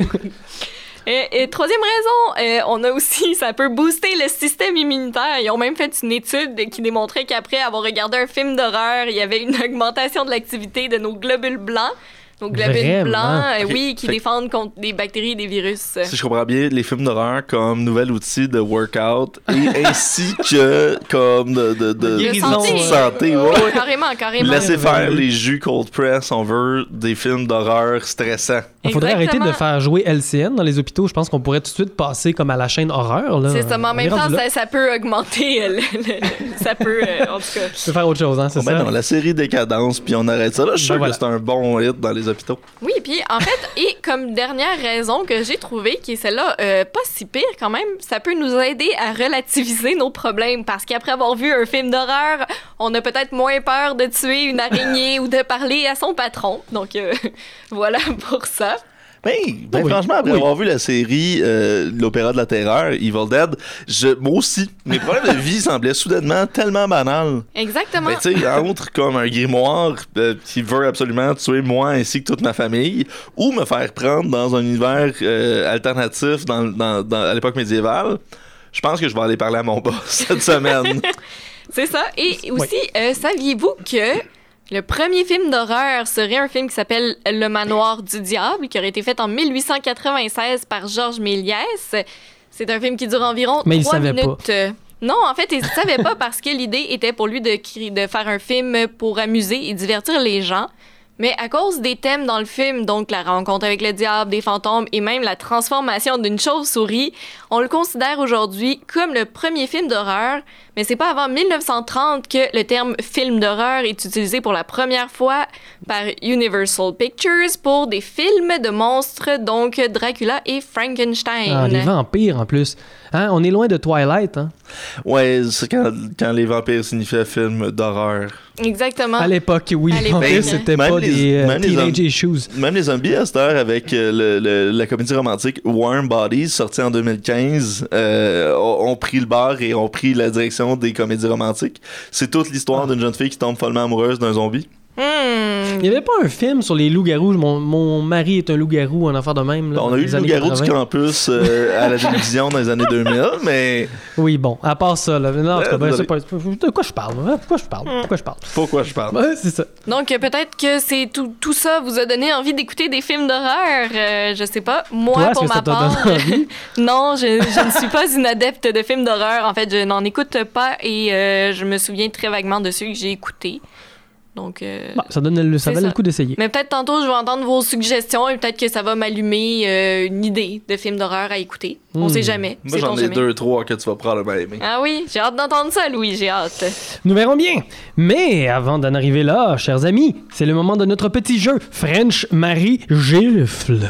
Et, et troisième raison, euh, on a aussi, ça peut booster le système immunitaire. Ils ont même fait une étude qui démontrait qu'après avoir regardé un film d'horreur, il y avait une augmentation de l'activité de nos globules blancs. Nos globules Vraiment? blancs, euh, Okay. oui, qui Fait... défendent contre des bactéries et des virus. Si je comprends bien, les films d'horreur comme nouvel outil de workout et ainsi que comme de, de, de, de santé. de santé. Ouais, ouais. Carrément, carrément. Laissez faire les jus cold press, on veut des films d'horreur stressants. Il faudrait Exactement. arrêter de faire jouer L C N dans les hôpitaux. Je pense qu'on pourrait tout de suite passer comme à la chaîne horreur. Là. C'est ça, mais en On même est temps, rendu là. ça, ça peut augmenter. euh, le, le- ça peut, euh, en tout cas. Tu peux faire autre chose, hein, c'est Bon, ben ça? non, la série Décadence, puis on arrête ça. Là, je suis Ben sûr voilà. que c'est un bon hit dans les hôpitaux. Oui, puis en fait, et comme dernière raison que j'ai trouvée, qui est celle-là, euh, pas si pire quand même, ça peut nous aider à relativiser nos problèmes, parce qu'après avoir vu un film d'horreur, on a peut-être moins peur de tuer une araignée ou de parler à son patron. Donc euh, voilà pour ça. Ben, ben Oui. franchement, après Oui. avoir vu la série euh, L'Opéra de la Terreur, Evil Dead, je, moi aussi, mes problèmes de vie semblaient soudainement tellement banals. Exactement. Ben, tu sais, entre comme un grimoire euh, qui veut absolument tuer moi ainsi que toute ma famille, ou me faire prendre dans un univers euh, alternatif dans, dans, dans, à l'époque médiévale, je pense que je vais aller parler à mon boss cette semaine. C'est ça. Et aussi, euh, saviez-vous que le premier film d'horreur serait un film qui s'appelle Le Manoir du Diable, qui aurait été fait en mille huit cent quatre-vingt-seize par Georges Méliès. C'est un film qui dure environ Mais il trois savait minutes. Pas. Non, en fait, il ne savait pas parce que l'idée était pour lui de, de faire un film pour amuser et divertir les gens. Mais à cause des thèmes dans le film, donc la rencontre avec le diable, des fantômes et même la transformation d'une chauve-souris, on le considère aujourd'hui comme le premier film d'horreur. Mais c'est pas avant mille neuf cent trente que le terme film d'horreur est utilisé pour la première fois par Universal Pictures pour des films de monstres, donc Dracula et Frankenstein. Ah, les vampires en plus. Hein? On est loin de Twilight. Hein? Ouais, c'est quand, quand les vampires signifiaient film d'horreur. Exactement. À l'époque, oui, À les l'époque, vampires, hein. c'était Même pas les- des euh, même les teenage zombies- issues. Même les zombies à cette heure avec euh, le, le- la comédie romantique Warm Bodies, sortie en deux mille quinze, euh, ont, ont pris le bar et ont pris la direction des comédies romantiques. C'est toute l'histoire d'une jeune fille qui tombe follement amoureuse d'un zombie. Hmm. Il n'y avait pas un film sur les loups-garous. Mon, mon mari est un loup-garou, un affaire de même. Là, On dans a eu les le années loup-garou du quatre-vingts. campus euh, à la télévision dans les années deux mille, mais Oui, bon, à part ça. Là, non, c'est Euh, pas, vous c'est pas- de quoi je parle? Hein? Pourquoi je parle? Pourquoi je parle? pourquoi je parle? Ouais, c'est ça. Donc, euh, peut-être que c'est tout, tout ça vous a donné envie d'écouter des films d'horreur. Euh, je sais pas. Moi, Toi, est-ce pour que ma ça t'a part, donné envie? non, je, je ne suis pas une adepte de films d'horreur. En fait, je n'en écoute pas et euh, je me souviens très vaguement de ceux que j'ai écoutés. Donc, euh, Bon, ça donne le, ça c'est valait ça. le coup d'essayer. mais peut-être tantôt, je vais entendre vos suggestions et peut-être que ça va m'allumer euh, une idée de film d'horreur à écouter. On Hmm. sait jamais. Moi, Sait-on j'en ai jamais. deux, trois que tu vas probablement aimer. Ah oui, j'ai hâte d'entendre ça, Louis, j'ai hâte. Nous verrons bien. Mais avant d'en arriver là, chers amis, c'est le moment de notre petit jeu French Marie Gifle.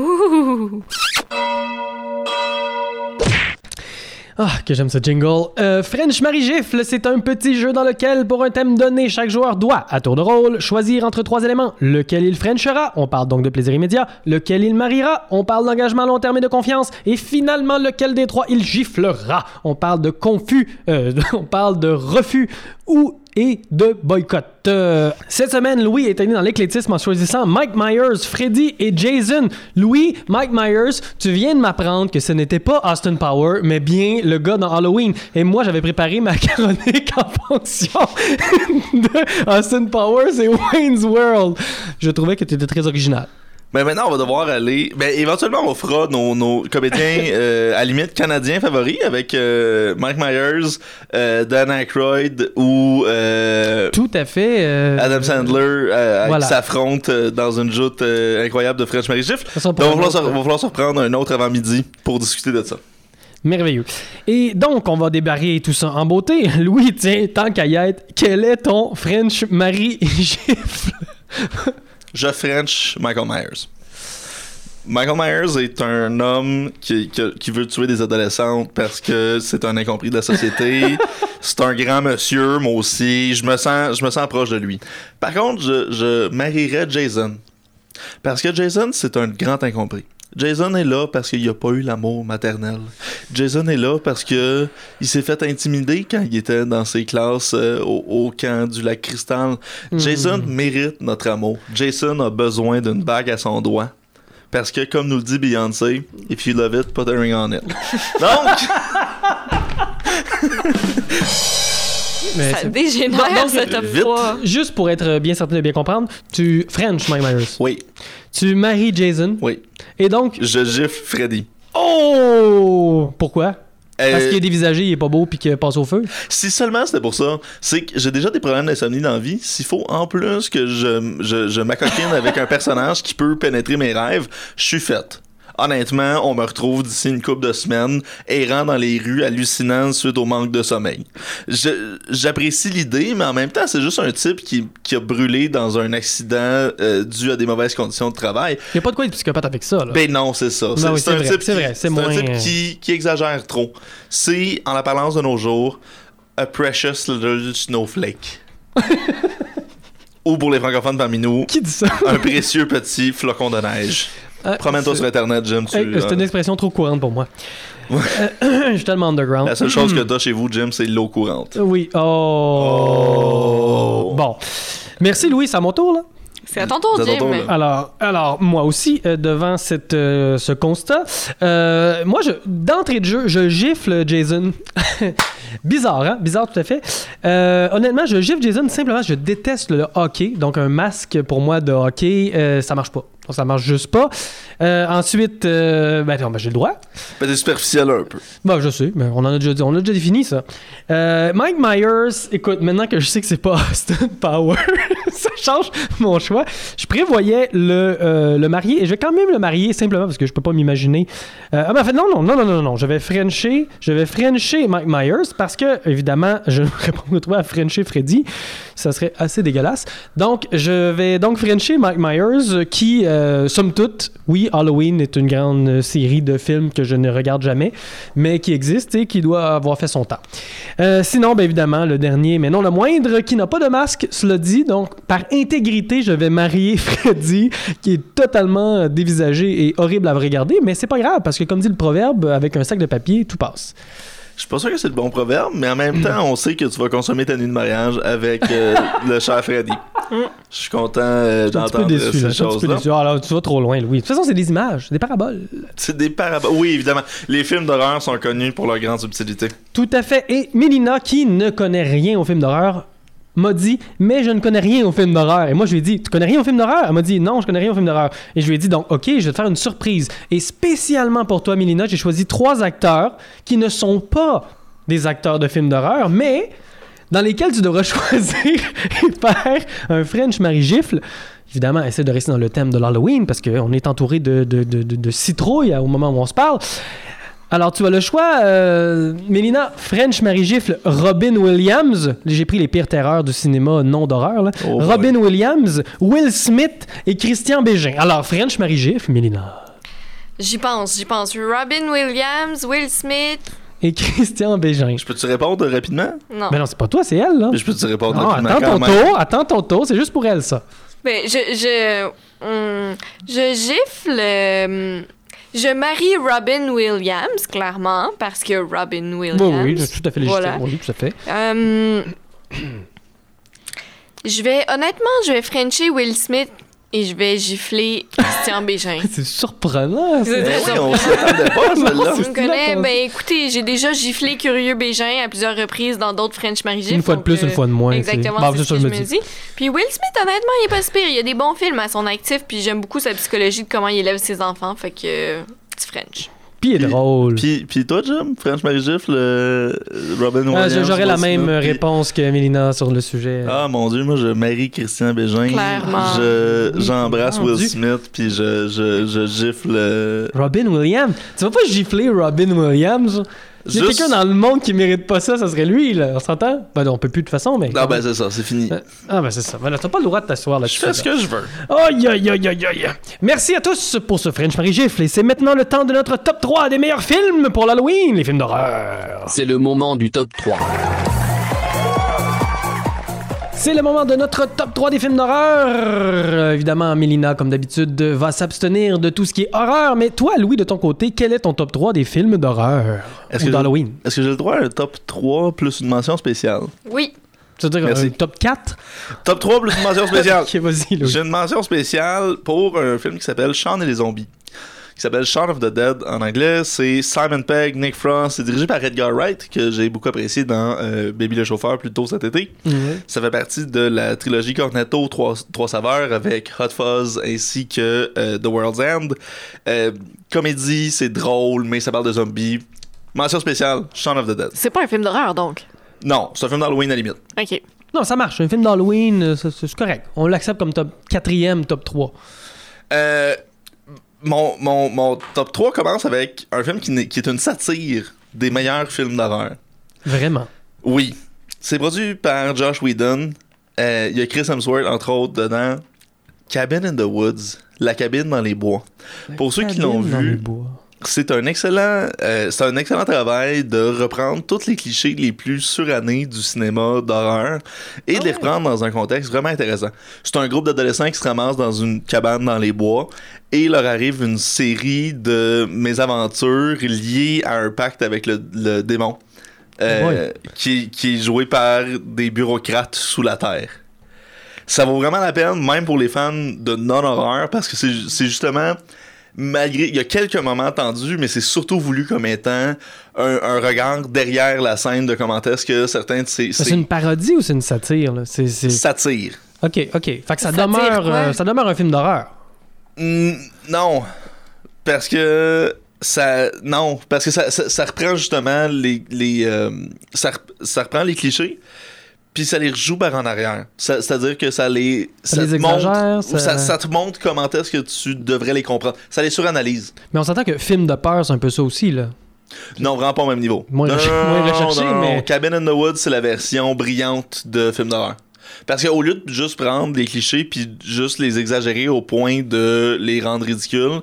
Ouh! Ah, que j'aime ce jingle. Euh, French Marie Gifle, c'est un petit jeu dans lequel, pour un thème donné, chaque joueur doit, à tour de rôle, choisir entre trois éléments. Lequel il Frenchera, on parle donc de plaisir immédiat. Lequel il mariera, on parle d'engagement à long terme et de confiance. Et finalement, lequel des trois il giflera, on parle de confus, euh, on parle de refus ou et de boycott. Euh, cette semaine, Louis est allé dans l'éclectisme en choisissant Mike Myers, Freddy et Jason. Louis, Mike Myers, tu viens de m'apprendre que ce n'était pas Austin Powers, mais bien le gars dans Halloween. Et moi, j'avais préparé ma chronique en fonction de Austin Powers et Wayne's World. Je trouvais que tu étais très original. Ben maintenant, on va devoir aller. Ben éventuellement, on fera nos, nos comédiens euh, à la limite canadiens favoris avec euh, Mike Myers, euh, Dan Aykroyd ou euh, tout à fait euh, Adam Sandler euh, voilà. qui s'affrontent euh, dans une joute euh, incroyable de French Marie Gifle. Donc, il va falloir, se, va falloir se reprendre un autre avant midi pour discuter de ça. Merveilleux. Et donc, on va débarrer tout ça en beauté. Louis, tiens, tant qu'à y être, quel est ton French Marie Gifle? Je French Michael Myers. Michael Myers est un homme qui, qui, qui veut tuer des adolescentes parce que c'est un incompris de la société. C'est un grand monsieur, moi aussi. Je me sens, je me sens proche de lui. Par contre, je, je marierais Jason. Parce que Jason, c'est un grand incompris. Jason est là parce qu'il n'a pas eu l'amour maternel. Jason est là parce que il s'est fait intimider quand il était dans ses classes euh, au, au camp du lac Cristal. Mm. Jason mérite notre amour. Jason a besoin d'une bague à son doigt. Parce que, comme nous le dit Beyoncé, if you love it, put a ring on it. Donc... Mais ça dégénère, ce top trois. Juste pour être bien certain de bien comprendre, tu French Mike Myers. Oui. Tu maries Jason. Oui. Et donc... Je gifle Freddy. Oh! Pourquoi? Euh... Parce qu'il est dévisagé, il est pas beau puis qu'il passe au feu? Si seulement c'était pour ça. C'est que j'ai déjà des problèmes d'insomnie dans la vie. S'il faut en plus que je, je, je m'acoquine avec un personnage qui peut pénétrer mes rêves, je suis faite. Honnêtement, on me retrouve d'ici une couple de semaines errant dans les rues hallucinant suite au manque de sommeil. Je, j'apprécie l'idée, mais en même temps, c'est juste un type qui, qui a brûlé dans un accident euh, dû à des mauvaises conditions de travail. Il n'y a pas de quoi être psychopathe avec ça, là. Ben non, c'est ça. C'est, non, oui, c'est, c'est, un, vrai, type c'est, qui, vrai, c'est, c'est moins... un type qui, qui exagère trop. C'est, en apparence de nos jours, a precious little snowflake. Ou pour les francophones parmi nous, qui dit ça? Un précieux petit flocon de neige. Euh, Promène-toi sur Internet, Jim. Tu, euh, c'est une expression trop courante pour moi. Ouais. Euh, je suis tellement underground. La seule chose que t'as chez vous, Jim, c'est l'eau courante. Oui. Oh. oh. Bon. Merci, Louis. C'est à mon tour, là? C'est à ton tour, Jim. Tour, alors, alors, moi aussi, euh, devant cette, euh, ce constat, euh, moi, je, d'entrée de jeu, je gifle Jason. Bizarre, hein? Bizarre tout à fait. Euh, honnêtement, je gifle Jason simplement, je déteste le hockey. Donc, un masque, pour moi, de hockey, euh, ça marche pas. Donc, ça marche juste pas. Euh, ensuite, euh, ben, ben, j'ai le droit. Ben, t'es superficiel un peu. Ben, je sais, mais on en a déjà, on a déjà défini ça. Euh, Mike Myers, écoute, maintenant que je sais que c'est pas Austin Powers, ça change mon choix. Je prévoyais le, euh, le marier, et je vais quand même le marier simplement parce que je peux pas m'imaginer. Euh, ah, ben, en fait, non, non, non, non, non, non. Je vais Frencher, je vais Frencher Mike Myers parce que, évidemment, je ne pourrais pas me retrouver à Frencher Freddy. Ça serait assez dégueulasse. Donc, je vais donc Frencher Mike Myers qui, euh, somme toute, oui, Halloween est une grande série de films que je ne regarde jamais, mais qui existe et qui doit avoir fait son temps. Euh, sinon, bien évidemment, le dernier, mais non le moindre, qui n'a pas de masque, cela dit, donc par intégrité, je vais marier Freddy, qui est totalement dévisagé et horrible à regarder, mais c'est pas grave, parce que comme dit le proverbe, avec un sac de papier, tout passe. Je suis pas sûr que c'est le bon proverbe, mais en même temps, on sait que tu vas consommer ta nuit de mariage avec euh, le cher Freddy. Je suis content euh, d'entendre déçu, ces là, choses-là. Ah, alors, tu vas trop loin, Louis. De toute façon, c'est des images, des paraboles. C'est des paraboles. Oui, évidemment. Les films d'horreur sont connus pour leur grande subtilité. Tout à fait. Et Mélina, qui ne connaît rien aux films d'horreur, m'a dit « Mais je ne connais rien aux films d'horreur. » Et moi, je lui ai dit « Tu connais rien aux films d'horreur? » Elle m'a dit « Non, je connais rien aux films d'horreur. » Et je lui ai dit « Donc, OK, je vais te faire une surprise. » Et spécialement pour toi, Mélina, j'ai choisi trois acteurs qui ne sont pas des acteurs de films d'horreur, mais dans lesquels tu devras choisir et faire un French Marie Gifle. Évidemment, essaie de rester dans le thème de l'Halloween parce qu'on est entouré de, de, de, de, de citrouilles au moment où on se parle. Alors, tu as le choix, euh, Mélina, French Marie Gifle, Robin Williams. J'ai pris les pires terreurs du cinéma non d'horreur. Là. Oh, Robin ouais. Williams, Will Smith et Christian Bégin. Alors, French Marie Gifle, Mélina. J'y pense, j'y pense. Robin Williams, Will Smith... et Christian Bégin. Je peux te répondre rapidement? Non. Mais non, c'est pas toi, c'est elle, là. Mais je peux te répondre non, rapidement. Attends ton tour, attends ton tour, c'est juste pour elle, ça. Ben, je... Je, hum, je gifle... Euh, je marie Robin Williams, clairement, parce que Robin Williams... Oui, oui, c'est tout à fait légitime. Voilà. Oui, tout à fait. Euh, je vais... Honnêtement, je vais Frencher Will Smith et je vais gifler Christian Bégin. C'est surprenant. C'est très oui, on s'attendait pas à celle-là. Tu me connais? Ben écoutez, j'ai déjà giflé Curieux Bégin à plusieurs reprises dans d'autres French Marie-Gifle. Une fois de plus, donc, euh, une fois de moins. Exactement, bah, c'est, c'est ce que je je me me dis. dis. Puis Will Smith, honnêtement, il est pas si pire. Il y a des bons films à son actif, puis j'aime beaucoup sa psychologie de comment il élève ses enfants. Fait que, euh, petit French. Puis il est drôle. Puis, puis toi, Jim, French Marie-Gifle, euh, Robin Williams. Ah, j'aurais la Will même Smith, réponse que Mélina sur le sujet. Ah mon Dieu, moi je marie Christian Bégin. Clairement. Je, j'embrasse Mon Will Dieu. Smith, puis je, je, je gifle. euh, Robin Williams? Tu vas pas gifler Robin Williams? Il y a Juste- quelqu'un dans le monde qui mérite pas ça, ça serait lui, là. On s'entend? Ben non, on peut plus de toute façon, mais... Non, ben c'est ça, c'est fini. Ah ben c'est ça. Ben là, t'as pas le droit de t'asseoir Je là-dessus. fais ce que je veux. Aïe, aïe, aïe, aïe, aïe. Merci à tous pour ce French Marie-Gifle. Et c'est maintenant le temps de notre top trois des meilleurs films pour l'Halloween, les films d'horreur. C'est le moment du top trois. C'est le moment de notre top trois des films d'horreur. Euh, évidemment, Mélina, comme d'habitude, va s'abstenir de tout ce qui est horreur. Mais toi, Louis, de ton côté, quel est ton top trois des films d'horreur? Est-ce Ou que, d'Halloween? est-ce que j'ai le droit à un top trois plus une mention spéciale? Oui. C'est-à-dire Merci. un top quatre? Top trois plus une mention spéciale. Ok, vas-y, Louis. J'ai une mention spéciale pour un film qui s'appelle Shaun et les zombies. Qui s'appelle Shaun of the Dead en anglais. C'est Simon Pegg, Nick Frost. C'est dirigé par Edgar Wright, que j'ai beaucoup apprécié dans euh, Baby le chauffeur plus tôt cet été. Ouais. Ça fait partie de la trilogie Cornetto trois, trois saveurs avec Hot Fuzz ainsi que euh, The World's End. Euh, comédie, c'est drôle, mais ça parle de zombies. Mention spéciale, Shaun of the Dead. C'est pas un film d'horreur, donc. Non, c'est un film d'Halloween à la limite. OK. Non, ça marche. Un film d'Halloween, euh, c'est, c'est correct. On l'accepte comme top quatrième, top trois. Euh, mon, mon, mon top trois commence avec un film qui, n'est- qui est une satire des meilleurs films d'horreur. Vraiment. Oui. C'est produit par Josh Whedon. Euh, Il y a Chris Hemsworth, entre autres, dedans. Cabin in the Woods. La cabine dans les bois. Pour ceux qui l'ont Cabine dans les vu, bois. c'est un excellent euh, c'est un excellent travail de reprendre tous les clichés les plus surannés du cinéma d'horreur et de les reprendre dans un contexte vraiment intéressant. C'est un groupe d'adolescents qui se ramassent dans une cabane dans les bois et il leur arrive une série de mésaventures liées à un pacte avec le, le démon euh, qui, qui est joué par des bureaucrates sous la terre. Ça vaut vraiment la peine, même pour les fans de non-horreur, parce que c'est, c'est justement... Malgré, il y a quelques moments tendus, mais c'est surtout voulu comme étant un, un regard derrière la scène de comment est-ce que certains de ces... C'est ces une parodie ou c'est une satire? Là? C'est, c'est... satire. OK, OK. Fait que ça Satire, demeure, quoi? euh, ça demeure un film d'horreur. Mm, non. Parce que ça... Non. Parce que ça, ça, ça reprend justement les... les euh, ça, rep- ça reprend les clichés, puis ça les rejoue par en arrière. Ça, c'est-à-dire que ça les... Ça les te exagère, montre, ça- ça... ça te montre comment est-ce que tu devrais les comprendre. Ça les suranalyse. Mais on s'entend que film de peur, c'est un peu ça aussi, là. Non, vraiment pas au même niveau. Moins non, recher- non, moins non, recherché, non, non. mais- Cabin in the Woods, c'est la version brillante de film d'horreur. Parce qu'au lieu de juste prendre les clichés puis juste les exagérer au point de les rendre ridicules,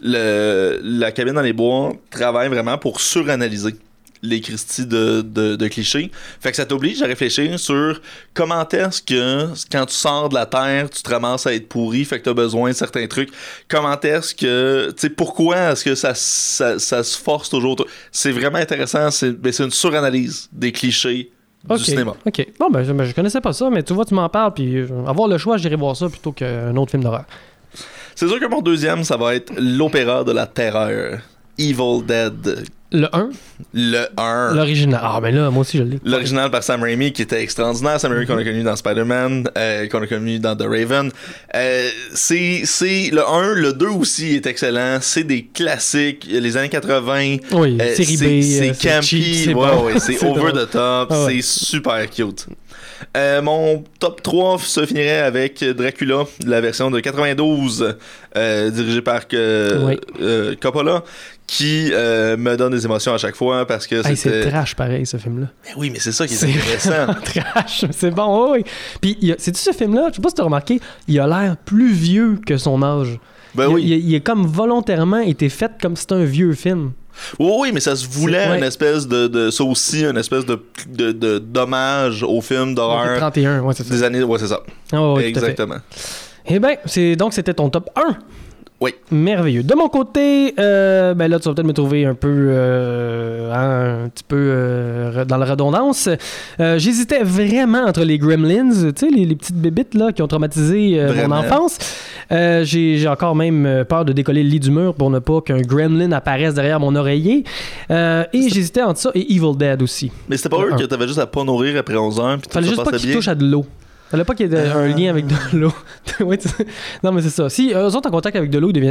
le, la Cabine dans les bois travaille vraiment pour suranalyser les Christie de, de, de clichés. Fait que ça t'oblige à réfléchir sur comment est-ce que, quand tu sors de la Terre, tu te ramasses à être pourri, fait que t'as besoin de certains trucs. Comment est-ce que... Tu sais, pourquoi est-ce que ça, ça, ça se force toujours... C'est vraiment intéressant. C'est, ben, c'est une suranalyse des clichés du OK, cinéma. OK. Bon, ben, je, ben, je connaissais pas ça, mais tu vois, tu m'en parles, puis euh, avoir le choix, j'irai voir ça plutôt qu'un autre film d'horreur. C'est sûr que mon deuxième, ça va être l'opéra de la terreur. Evil Dead. Le un? Le un. L'original. Ah, ben là, moi aussi, je l'ai. L'original par Sam Raimi, qui était extraordinaire. Sam Raimi qu'on a connu dans Spider-Man, euh, qu'on a connu dans The Raven. Euh, c'est, c'est le un, le deux aussi est excellent. C'est des classiques. Les années quatre-vingts. Oui, euh, série c'est, B, c'est euh, c'est campy. cheap, c'est ouais, bon. ouais, c'est, C'est over drôle. the top. Ah ouais. C'est super cute. Euh, mon top trois se finirait avec Dracula, la version de quatre-vingt-douze, euh, dirigée par euh, Oui. euh, Coppola, qui euh, me donne des émotions à chaque fois parce que Hey, c'était... c'est trash, pareil, ce film-là. Mais oui, mais c'est ça qui est, C'est intéressant. vraiment trash. C'est bon, oui. Puis, il y a- c'est-tu ce film-là? Je sais pas si t'as remarqué, il a l'air plus vieux que son âge. Ben il, oui. il, il est comme volontairement été fait comme si c'était un vieux film. Oui, oui, mais ça se voulait C'est- ouais. une espèce de, de... Ça aussi, une espèce de, de, de dommage au film d'horreur trente et un, ouais, c'est ça. des années... Ouais, c'est ça. Ah, ouais, tout à fait. Exactement. Eh bien, c'est, donc c'était ton top un. Oui. Merveilleux. De mon côté, euh, ben là, tu vas peut-être me trouver un peu, euh, hein, un petit peu euh, dans la redondance. Euh, j'hésitais vraiment entre les Gremlins, tu sais, les, les petites bébites là, qui ont traumatisé euh, mon enfance. Euh, j'ai, j'ai encore même peur de décoller le lit du mur pour ne pas qu'un Gremlin apparaisse derrière mon oreiller. Euh, et c'est... j'hésitais entre ça et Evil Dead aussi. Mais c'était pas eux que t'avais juste à pas nourrir après onze heures. Puis fallait juste pas qu'ils touchent à de l'eau. Fallait pas qu'il y ait de, un lien avec de l'eau. Oui, non, mais c'est ça. Si eux autres en contact avec de l'eau, ils deviennent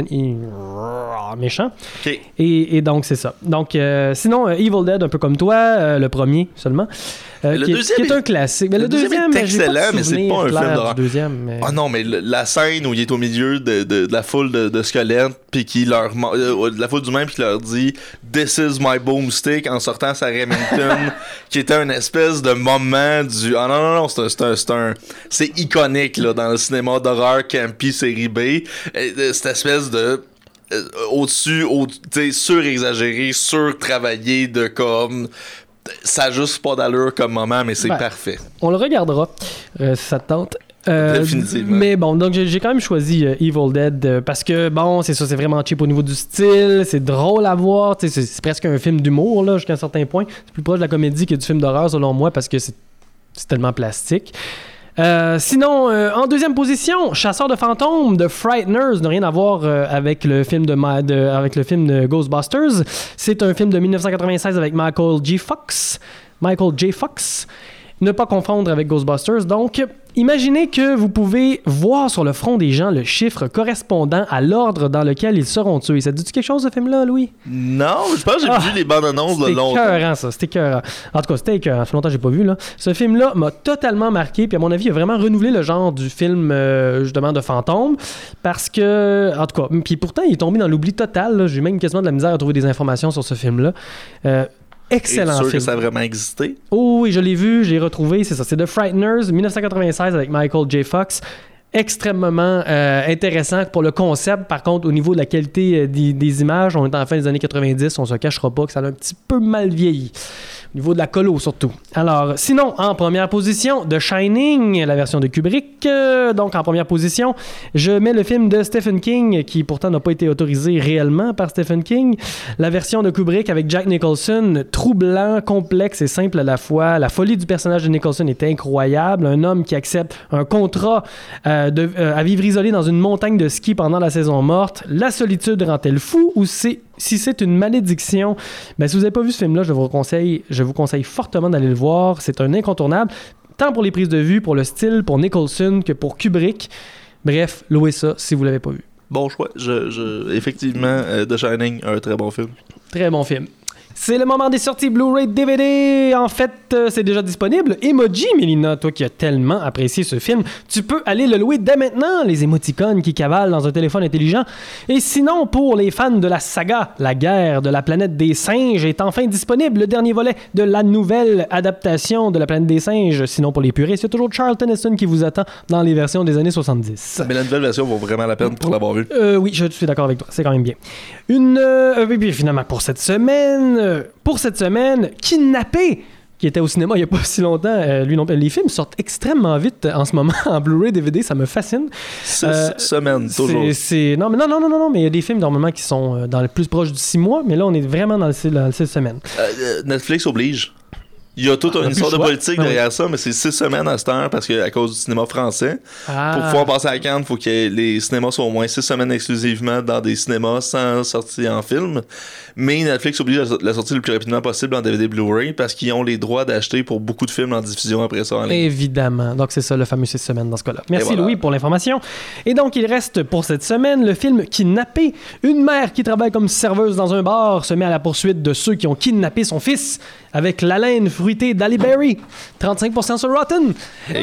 méchants. Okay. Et, et donc, c'est ça. Donc, euh, sinon, euh, Evil Dead, un peu comme toi, euh, le premier seulement. Euh, le qui, deuxième est, qui est un classique. Mais le, le deuxième, deuxième est excellent, mais c'est pas un film d'horreur. Deuxième, mais... Ah non, mais le, la scène où il est au milieu de, de, de la foule de, de squelettes, puis qui leur euh, de la foule d'humains, puis qui leur dit "This is my boomstick" en sortant sa Remington, qui était une espèce de moment du ah non non non, c'est un, c'est un, c'est un c'est iconique là dans le cinéma d'horreur campy série B, et, cette espèce de euh, au-dessus, au, tu sais, surexagéré, surtravaillé de comme. Ça a juste pas d'allure comme moment, mais c'est ben, parfait. On le regardera, euh, si ça te tente. Euh, Définitivement. Mais bon, donc j'ai, j'ai quand même choisi euh, Evil Dead euh, parce que, bon, c'est ça, c'est vraiment cheap au niveau du style, c'est drôle à voir, c'est, c'est presque un film d'humour, là, jusqu'à un certain point. C'est plus proche de la comédie que du film d'horreur, selon moi, parce que c'est, c'est tellement plastique. Euh, sinon, euh, en deuxième position, Chasseurs de fantômes de Frighteners n'a rien à voir euh, avec le film de, Ma- de avec le film de Ghostbusters. C'est un film de dix-neuf cent quatre-vingt-seize avec Michael J. Fox. Michael J. Fox. Ne pas confondre avec Ghostbusters. Donc, imaginez que vous pouvez voir sur le front des gens le chiffre correspondant à l'ordre dans lequel ils seront tués. Ça te dit quelque chose, ce film-là, Louis? Non, je pense que j'ai ah, vu les bandes annonces de longtemps. C'était écœurant, ça. C'était écœurant. En tout cas, c'était écœurant. Ça fait longtemps que j'ai pas vu, là. Ce film-là m'a totalement marqué. Puis, à mon avis, il a vraiment renouvelé le genre du film, euh, justement, de fantômes. Parce que, en tout cas, puis pourtant, il est tombé dans l'oubli total. Là. J'ai même quasiment de la misère à trouver des informations sur ce film-là. Euh, Excellent film. Es-tu sûr que ça a vraiment existé? Oh oui, je l'ai vu, je l'ai retrouvé, c'est ça. C'est The Frighteners, dix-neuf cent quatre-vingt-seize avec Michael J. Fox. Extrêmement euh, intéressant pour le concept. Par contre, au niveau de la qualité euh, des, des images, on est en fin des années quatre-vingt-dix, on se cachera pas que ça a un petit peu mal vieilli. Au niveau de la colo, surtout. Alors, sinon, en première position, The Shining, la version de Kubrick. Euh, donc, en première position, je mets le film de Stephen King, qui pourtant n'a pas été autorisé réellement par Stephen King. La version de Kubrick avec Jack Nicholson, troublant, complexe et simple à la fois. La folie du personnage de Nicholson est incroyable. Un homme qui accepte un contrat euh, de, euh, à vivre isolé dans une montagne de ski pendant la saison morte. La solitude rend-elle fou ou c'est si c'est une malédiction? Ben, si vous n'avez pas vu ce film-là, je vous conseille, je vous conseille fortement d'aller le voir. C'est un incontournable, tant pour les prises de vue, pour le style, pour Nicholson que pour Kubrick. Bref, louez ça si vous ne l'avez pas vu. Bon choix. Je, je, effectivement, euh, The Shining, un très bon film. Très bon film. C'est le moment des sorties Blu-ray D V D. En fait, euh, c'est déjà disponible. Emoji, Mélina, toi qui as tellement apprécié ce film, tu peux aller le louer dès maintenant. Les émoticônes qui cavalent dans un téléphone intelligent. Et sinon, pour les fans de la saga, La guerre de la planète des singes est enfin disponible. Le dernier volet de la nouvelle adaptation de la planète des singes. Sinon, pour les puristes, c'est toujours Charlton Heston qui vous attend dans les versions des années soixante-dix. Mais la nouvelle version vaut vraiment la peine pour l'avoir vue. Euh, oui, je suis d'accord avec toi. C'est quand même bien. Une... Euh, puis finalement, pour cette semaine... Pour cette semaine, Kidnappé, qui était au cinéma il n'y a pas si longtemps, euh, lui non plus. Les films sortent extrêmement vite en ce moment en Blu-ray, D V D, ça me fascine. Six euh, semaines, toujours. C'est, c'est... Non, mais non, non, non, non, non, mais il y a des films normalement qui sont dans le plus proche du six mois, mais là, on est vraiment dans le, dans le six semaines. Euh, Netflix oblige. Il y a toute ah, une histoire de politique ah, derrière oui. ça, mais c'est six semaines à cette heure parce qu'à cause du cinéma français, ah. pour pouvoir passer à Cannes, il faut que les cinémas soient au moins six semaines exclusivement dans des cinémas sans sortie en film. Mais Netflix oblige à la sortir le plus rapidement possible en D V D Blu-ray parce qu'ils ont les droits d'acheter pour beaucoup de films en diffusion après ça en ligne. Évidemment. Donc c'est ça le fameux six semaines dans ce cas-là. Merci voilà. Louis pour l'information. Et donc il reste pour cette semaine le film Kidnappé. Une mère qui travaille comme serveuse dans un bar se met à la poursuite de ceux qui ont kidnappé son fils avec l'haleine fruitée d'Halle Berry. trente-cinq pour cent sur Rotten. Et,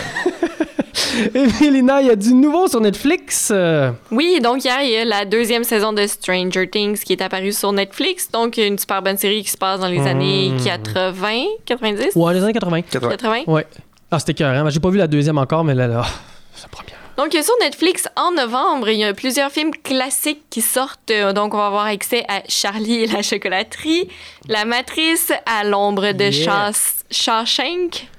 Et Mélina, il y a du nouveau sur Netflix. Oui, donc hier, il y a la deuxième saison de Stranger Things qui est apparue sur Netflix. Donc, une super bonne série qui se passe dans les mmh. années quatre-vingts, quatre-vingt-dix? Ouais, les années quatre-vingts. quatre-vingts? Ouais. Ah, c'était écœurant. J'ai pas vu la deuxième encore, mais là, là, c'est la première. Donc, sur Netflix, en novembre, il y a plusieurs films classiques qui sortent. Donc, on va avoir accès à Charlie et la chocolaterie, La Matrice, À l'ombre de yeah. Shawshank.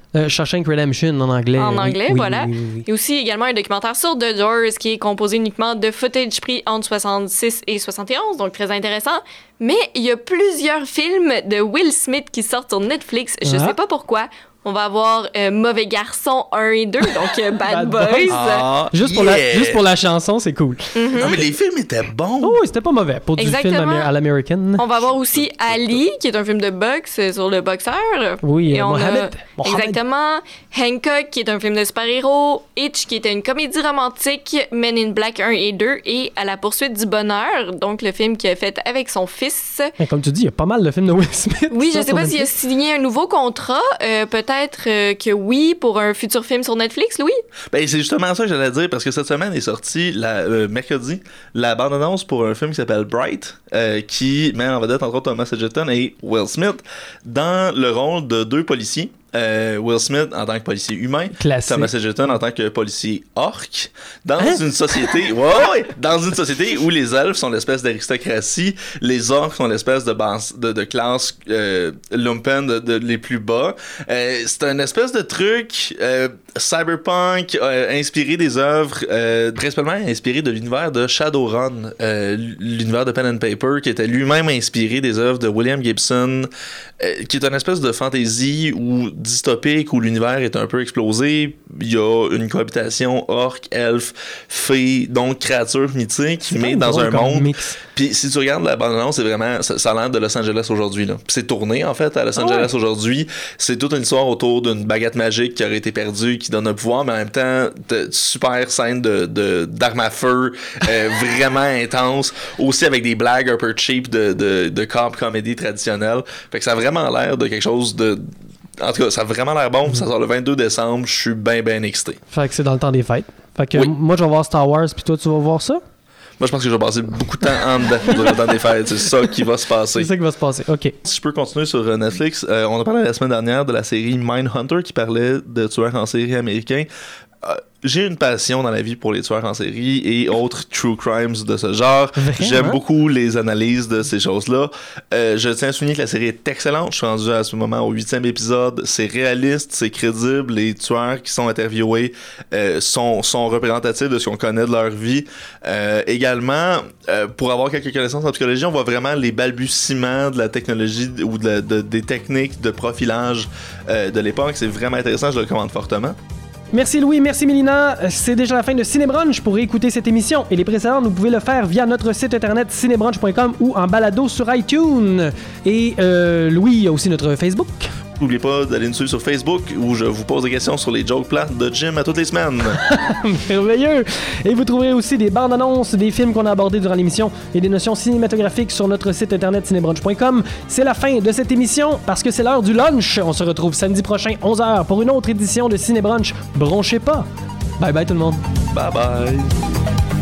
Euh, Shawshank Redemption en anglais. En anglais, oui, voilà. Oui, oui, oui. Il y a aussi également un documentaire sur The Doors qui est composé uniquement de footage pris entre soixante-six et soixante et onze, donc très intéressant. Mais il y a plusieurs films de Will Smith qui sortent sur Netflix. Je Ah. sais pas pourquoi. On va avoir euh, Mauvais Garçon un et deux, donc euh, Bad, Bad Boys. Boys. Ah, Juste, yeah. pour la, juste pour la chanson, c'est cool. Mm-hmm. Non, mais les films étaient bons. Oh, oui, c'était pas mauvais pour du Exactement. film amé- à l'américaine. On va avoir aussi Ali, qui est un film de boxe euh, sur le boxeur. Oui, Et euh, on a- Mohamed. Mohamed. Exactement. Hancock, qui est un film de super-héros. Hitch, qui était une comédie romantique. Men in Black un et deux. Et À la poursuite du bonheur, donc le film qu'il a fait avec son fils. Mais comme tu dis, il y a pas mal de films de Will Smith. Oui, je ça, sais sur pas s'il a Netflix. signé un nouveau contrat. Euh, peut-être euh, que oui, pour un futur film sur Netflix, Louis. Ben, c'est justement ça que j'allais dire, parce que cette semaine est sortie, la, euh, mercredi, la bande-annonce pour un film qui s'appelle Bright, euh, qui met en vedette, entre autres, Thomas Edgerton et Will Smith, dans le rôle de deux policiers. Euh, Will Smith en tant que policier humain, Classique. Thomas Edgerton en tant que policier orc, dans Hein? une société, ouais, ouais, dans une société où les elfes sont l'espèce d'aristocratie, les orcs sont l'espèce de, bas, de, de classe euh, lumpen de, de les plus bas. Euh, c'est un espèce de truc euh, cyberpunk euh, inspiré des œuvres, euh, principalement inspiré de l'univers de Shadowrun, euh, l'univers de Pen and Paper, qui était lui-même inspiré des œuvres de William Gibson, euh, qui est une espèce de fantasy où dystopique où l'univers est un peu explosé. Il y a une cohabitation orc, elfe, fée, donc créatures mythiques, mais dans un monde. Puis si tu regardes la bande-annonce, c'est vraiment ça, ça a l'air de Los Angeles aujourd'hui là. Puis c'est tourné en fait à Los Angeles oh ouais. aujourd'hui. C'est toute une histoire autour d'une baguette magique qui aurait été perdue, qui donne un pouvoir, mais en même temps, de, super scène de, de d'armes à feu, euh, vraiment intense. Aussi avec des blagues un peu cheap de de, de cop comedy traditionnelle. Fait que ça a vraiment l'air de quelque chose de En tout cas, ça a vraiment l'air bon. Ça sort le vingt-deux décembre. Je suis bien, bien excité. Fait que c'est dans le temps des fêtes. Fait que Oui. moi, je vais voir Star Wars, puis toi, tu vas voir ça? Moi, je pense que je vais passer beaucoup de temps en dedans durant le temps des fêtes. C'est ça qui va se passer. C'est ça qui va se passer. OK. Si je peux continuer sur euh, Netflix, euh, on a parlé la semaine dernière de la série Mindhunter qui parlait de tueurs en série américains. Euh, j'ai une passion dans la vie pour les tueurs en série et autres true crimes de ce genre. Vraiment? J'aime beaucoup les analyses de ces choses-là. Euh, je tiens à souligner que la série est excellente. Je suis rendu à ce moment au huitième épisode. C'est réaliste, c'est crédible. Les tueurs qui sont interviewés euh, sont, sont représentatifs de ce qu'on connaît de leur vie. Euh, également, euh, pour avoir quelques connaissances en psychologie, on voit vraiment les balbutiements de la technologie ou de la, de, des techniques de profilage euh, de l'époque. C'est vraiment intéressant. Je le recommande fortement. Merci Louis, merci Mélina. C'est déjà la fin de Cinébrunch. Pour écouter cette émission et les précédentes, vous pouvez le faire via notre site internet cinébrunch point com ou en balado sur iTunes. Et euh, Louis a aussi notre Facebook. N'oubliez pas d'aller nous suivre sur Facebook où je vous pose des questions sur les jokes plates de Jim à toutes les semaines. Merveilleux! Et vous trouverez aussi des bandes annonces des films qu'on a abordés durant l'émission et des notions cinématographiques sur notre site internet cinébrunch point com. C'est la fin de cette émission parce que c'est l'heure du lunch. On se retrouve samedi prochain, onze heures, pour une autre édition de Cinébrunch. Bronchez pas! Bye bye tout le monde! Bye bye!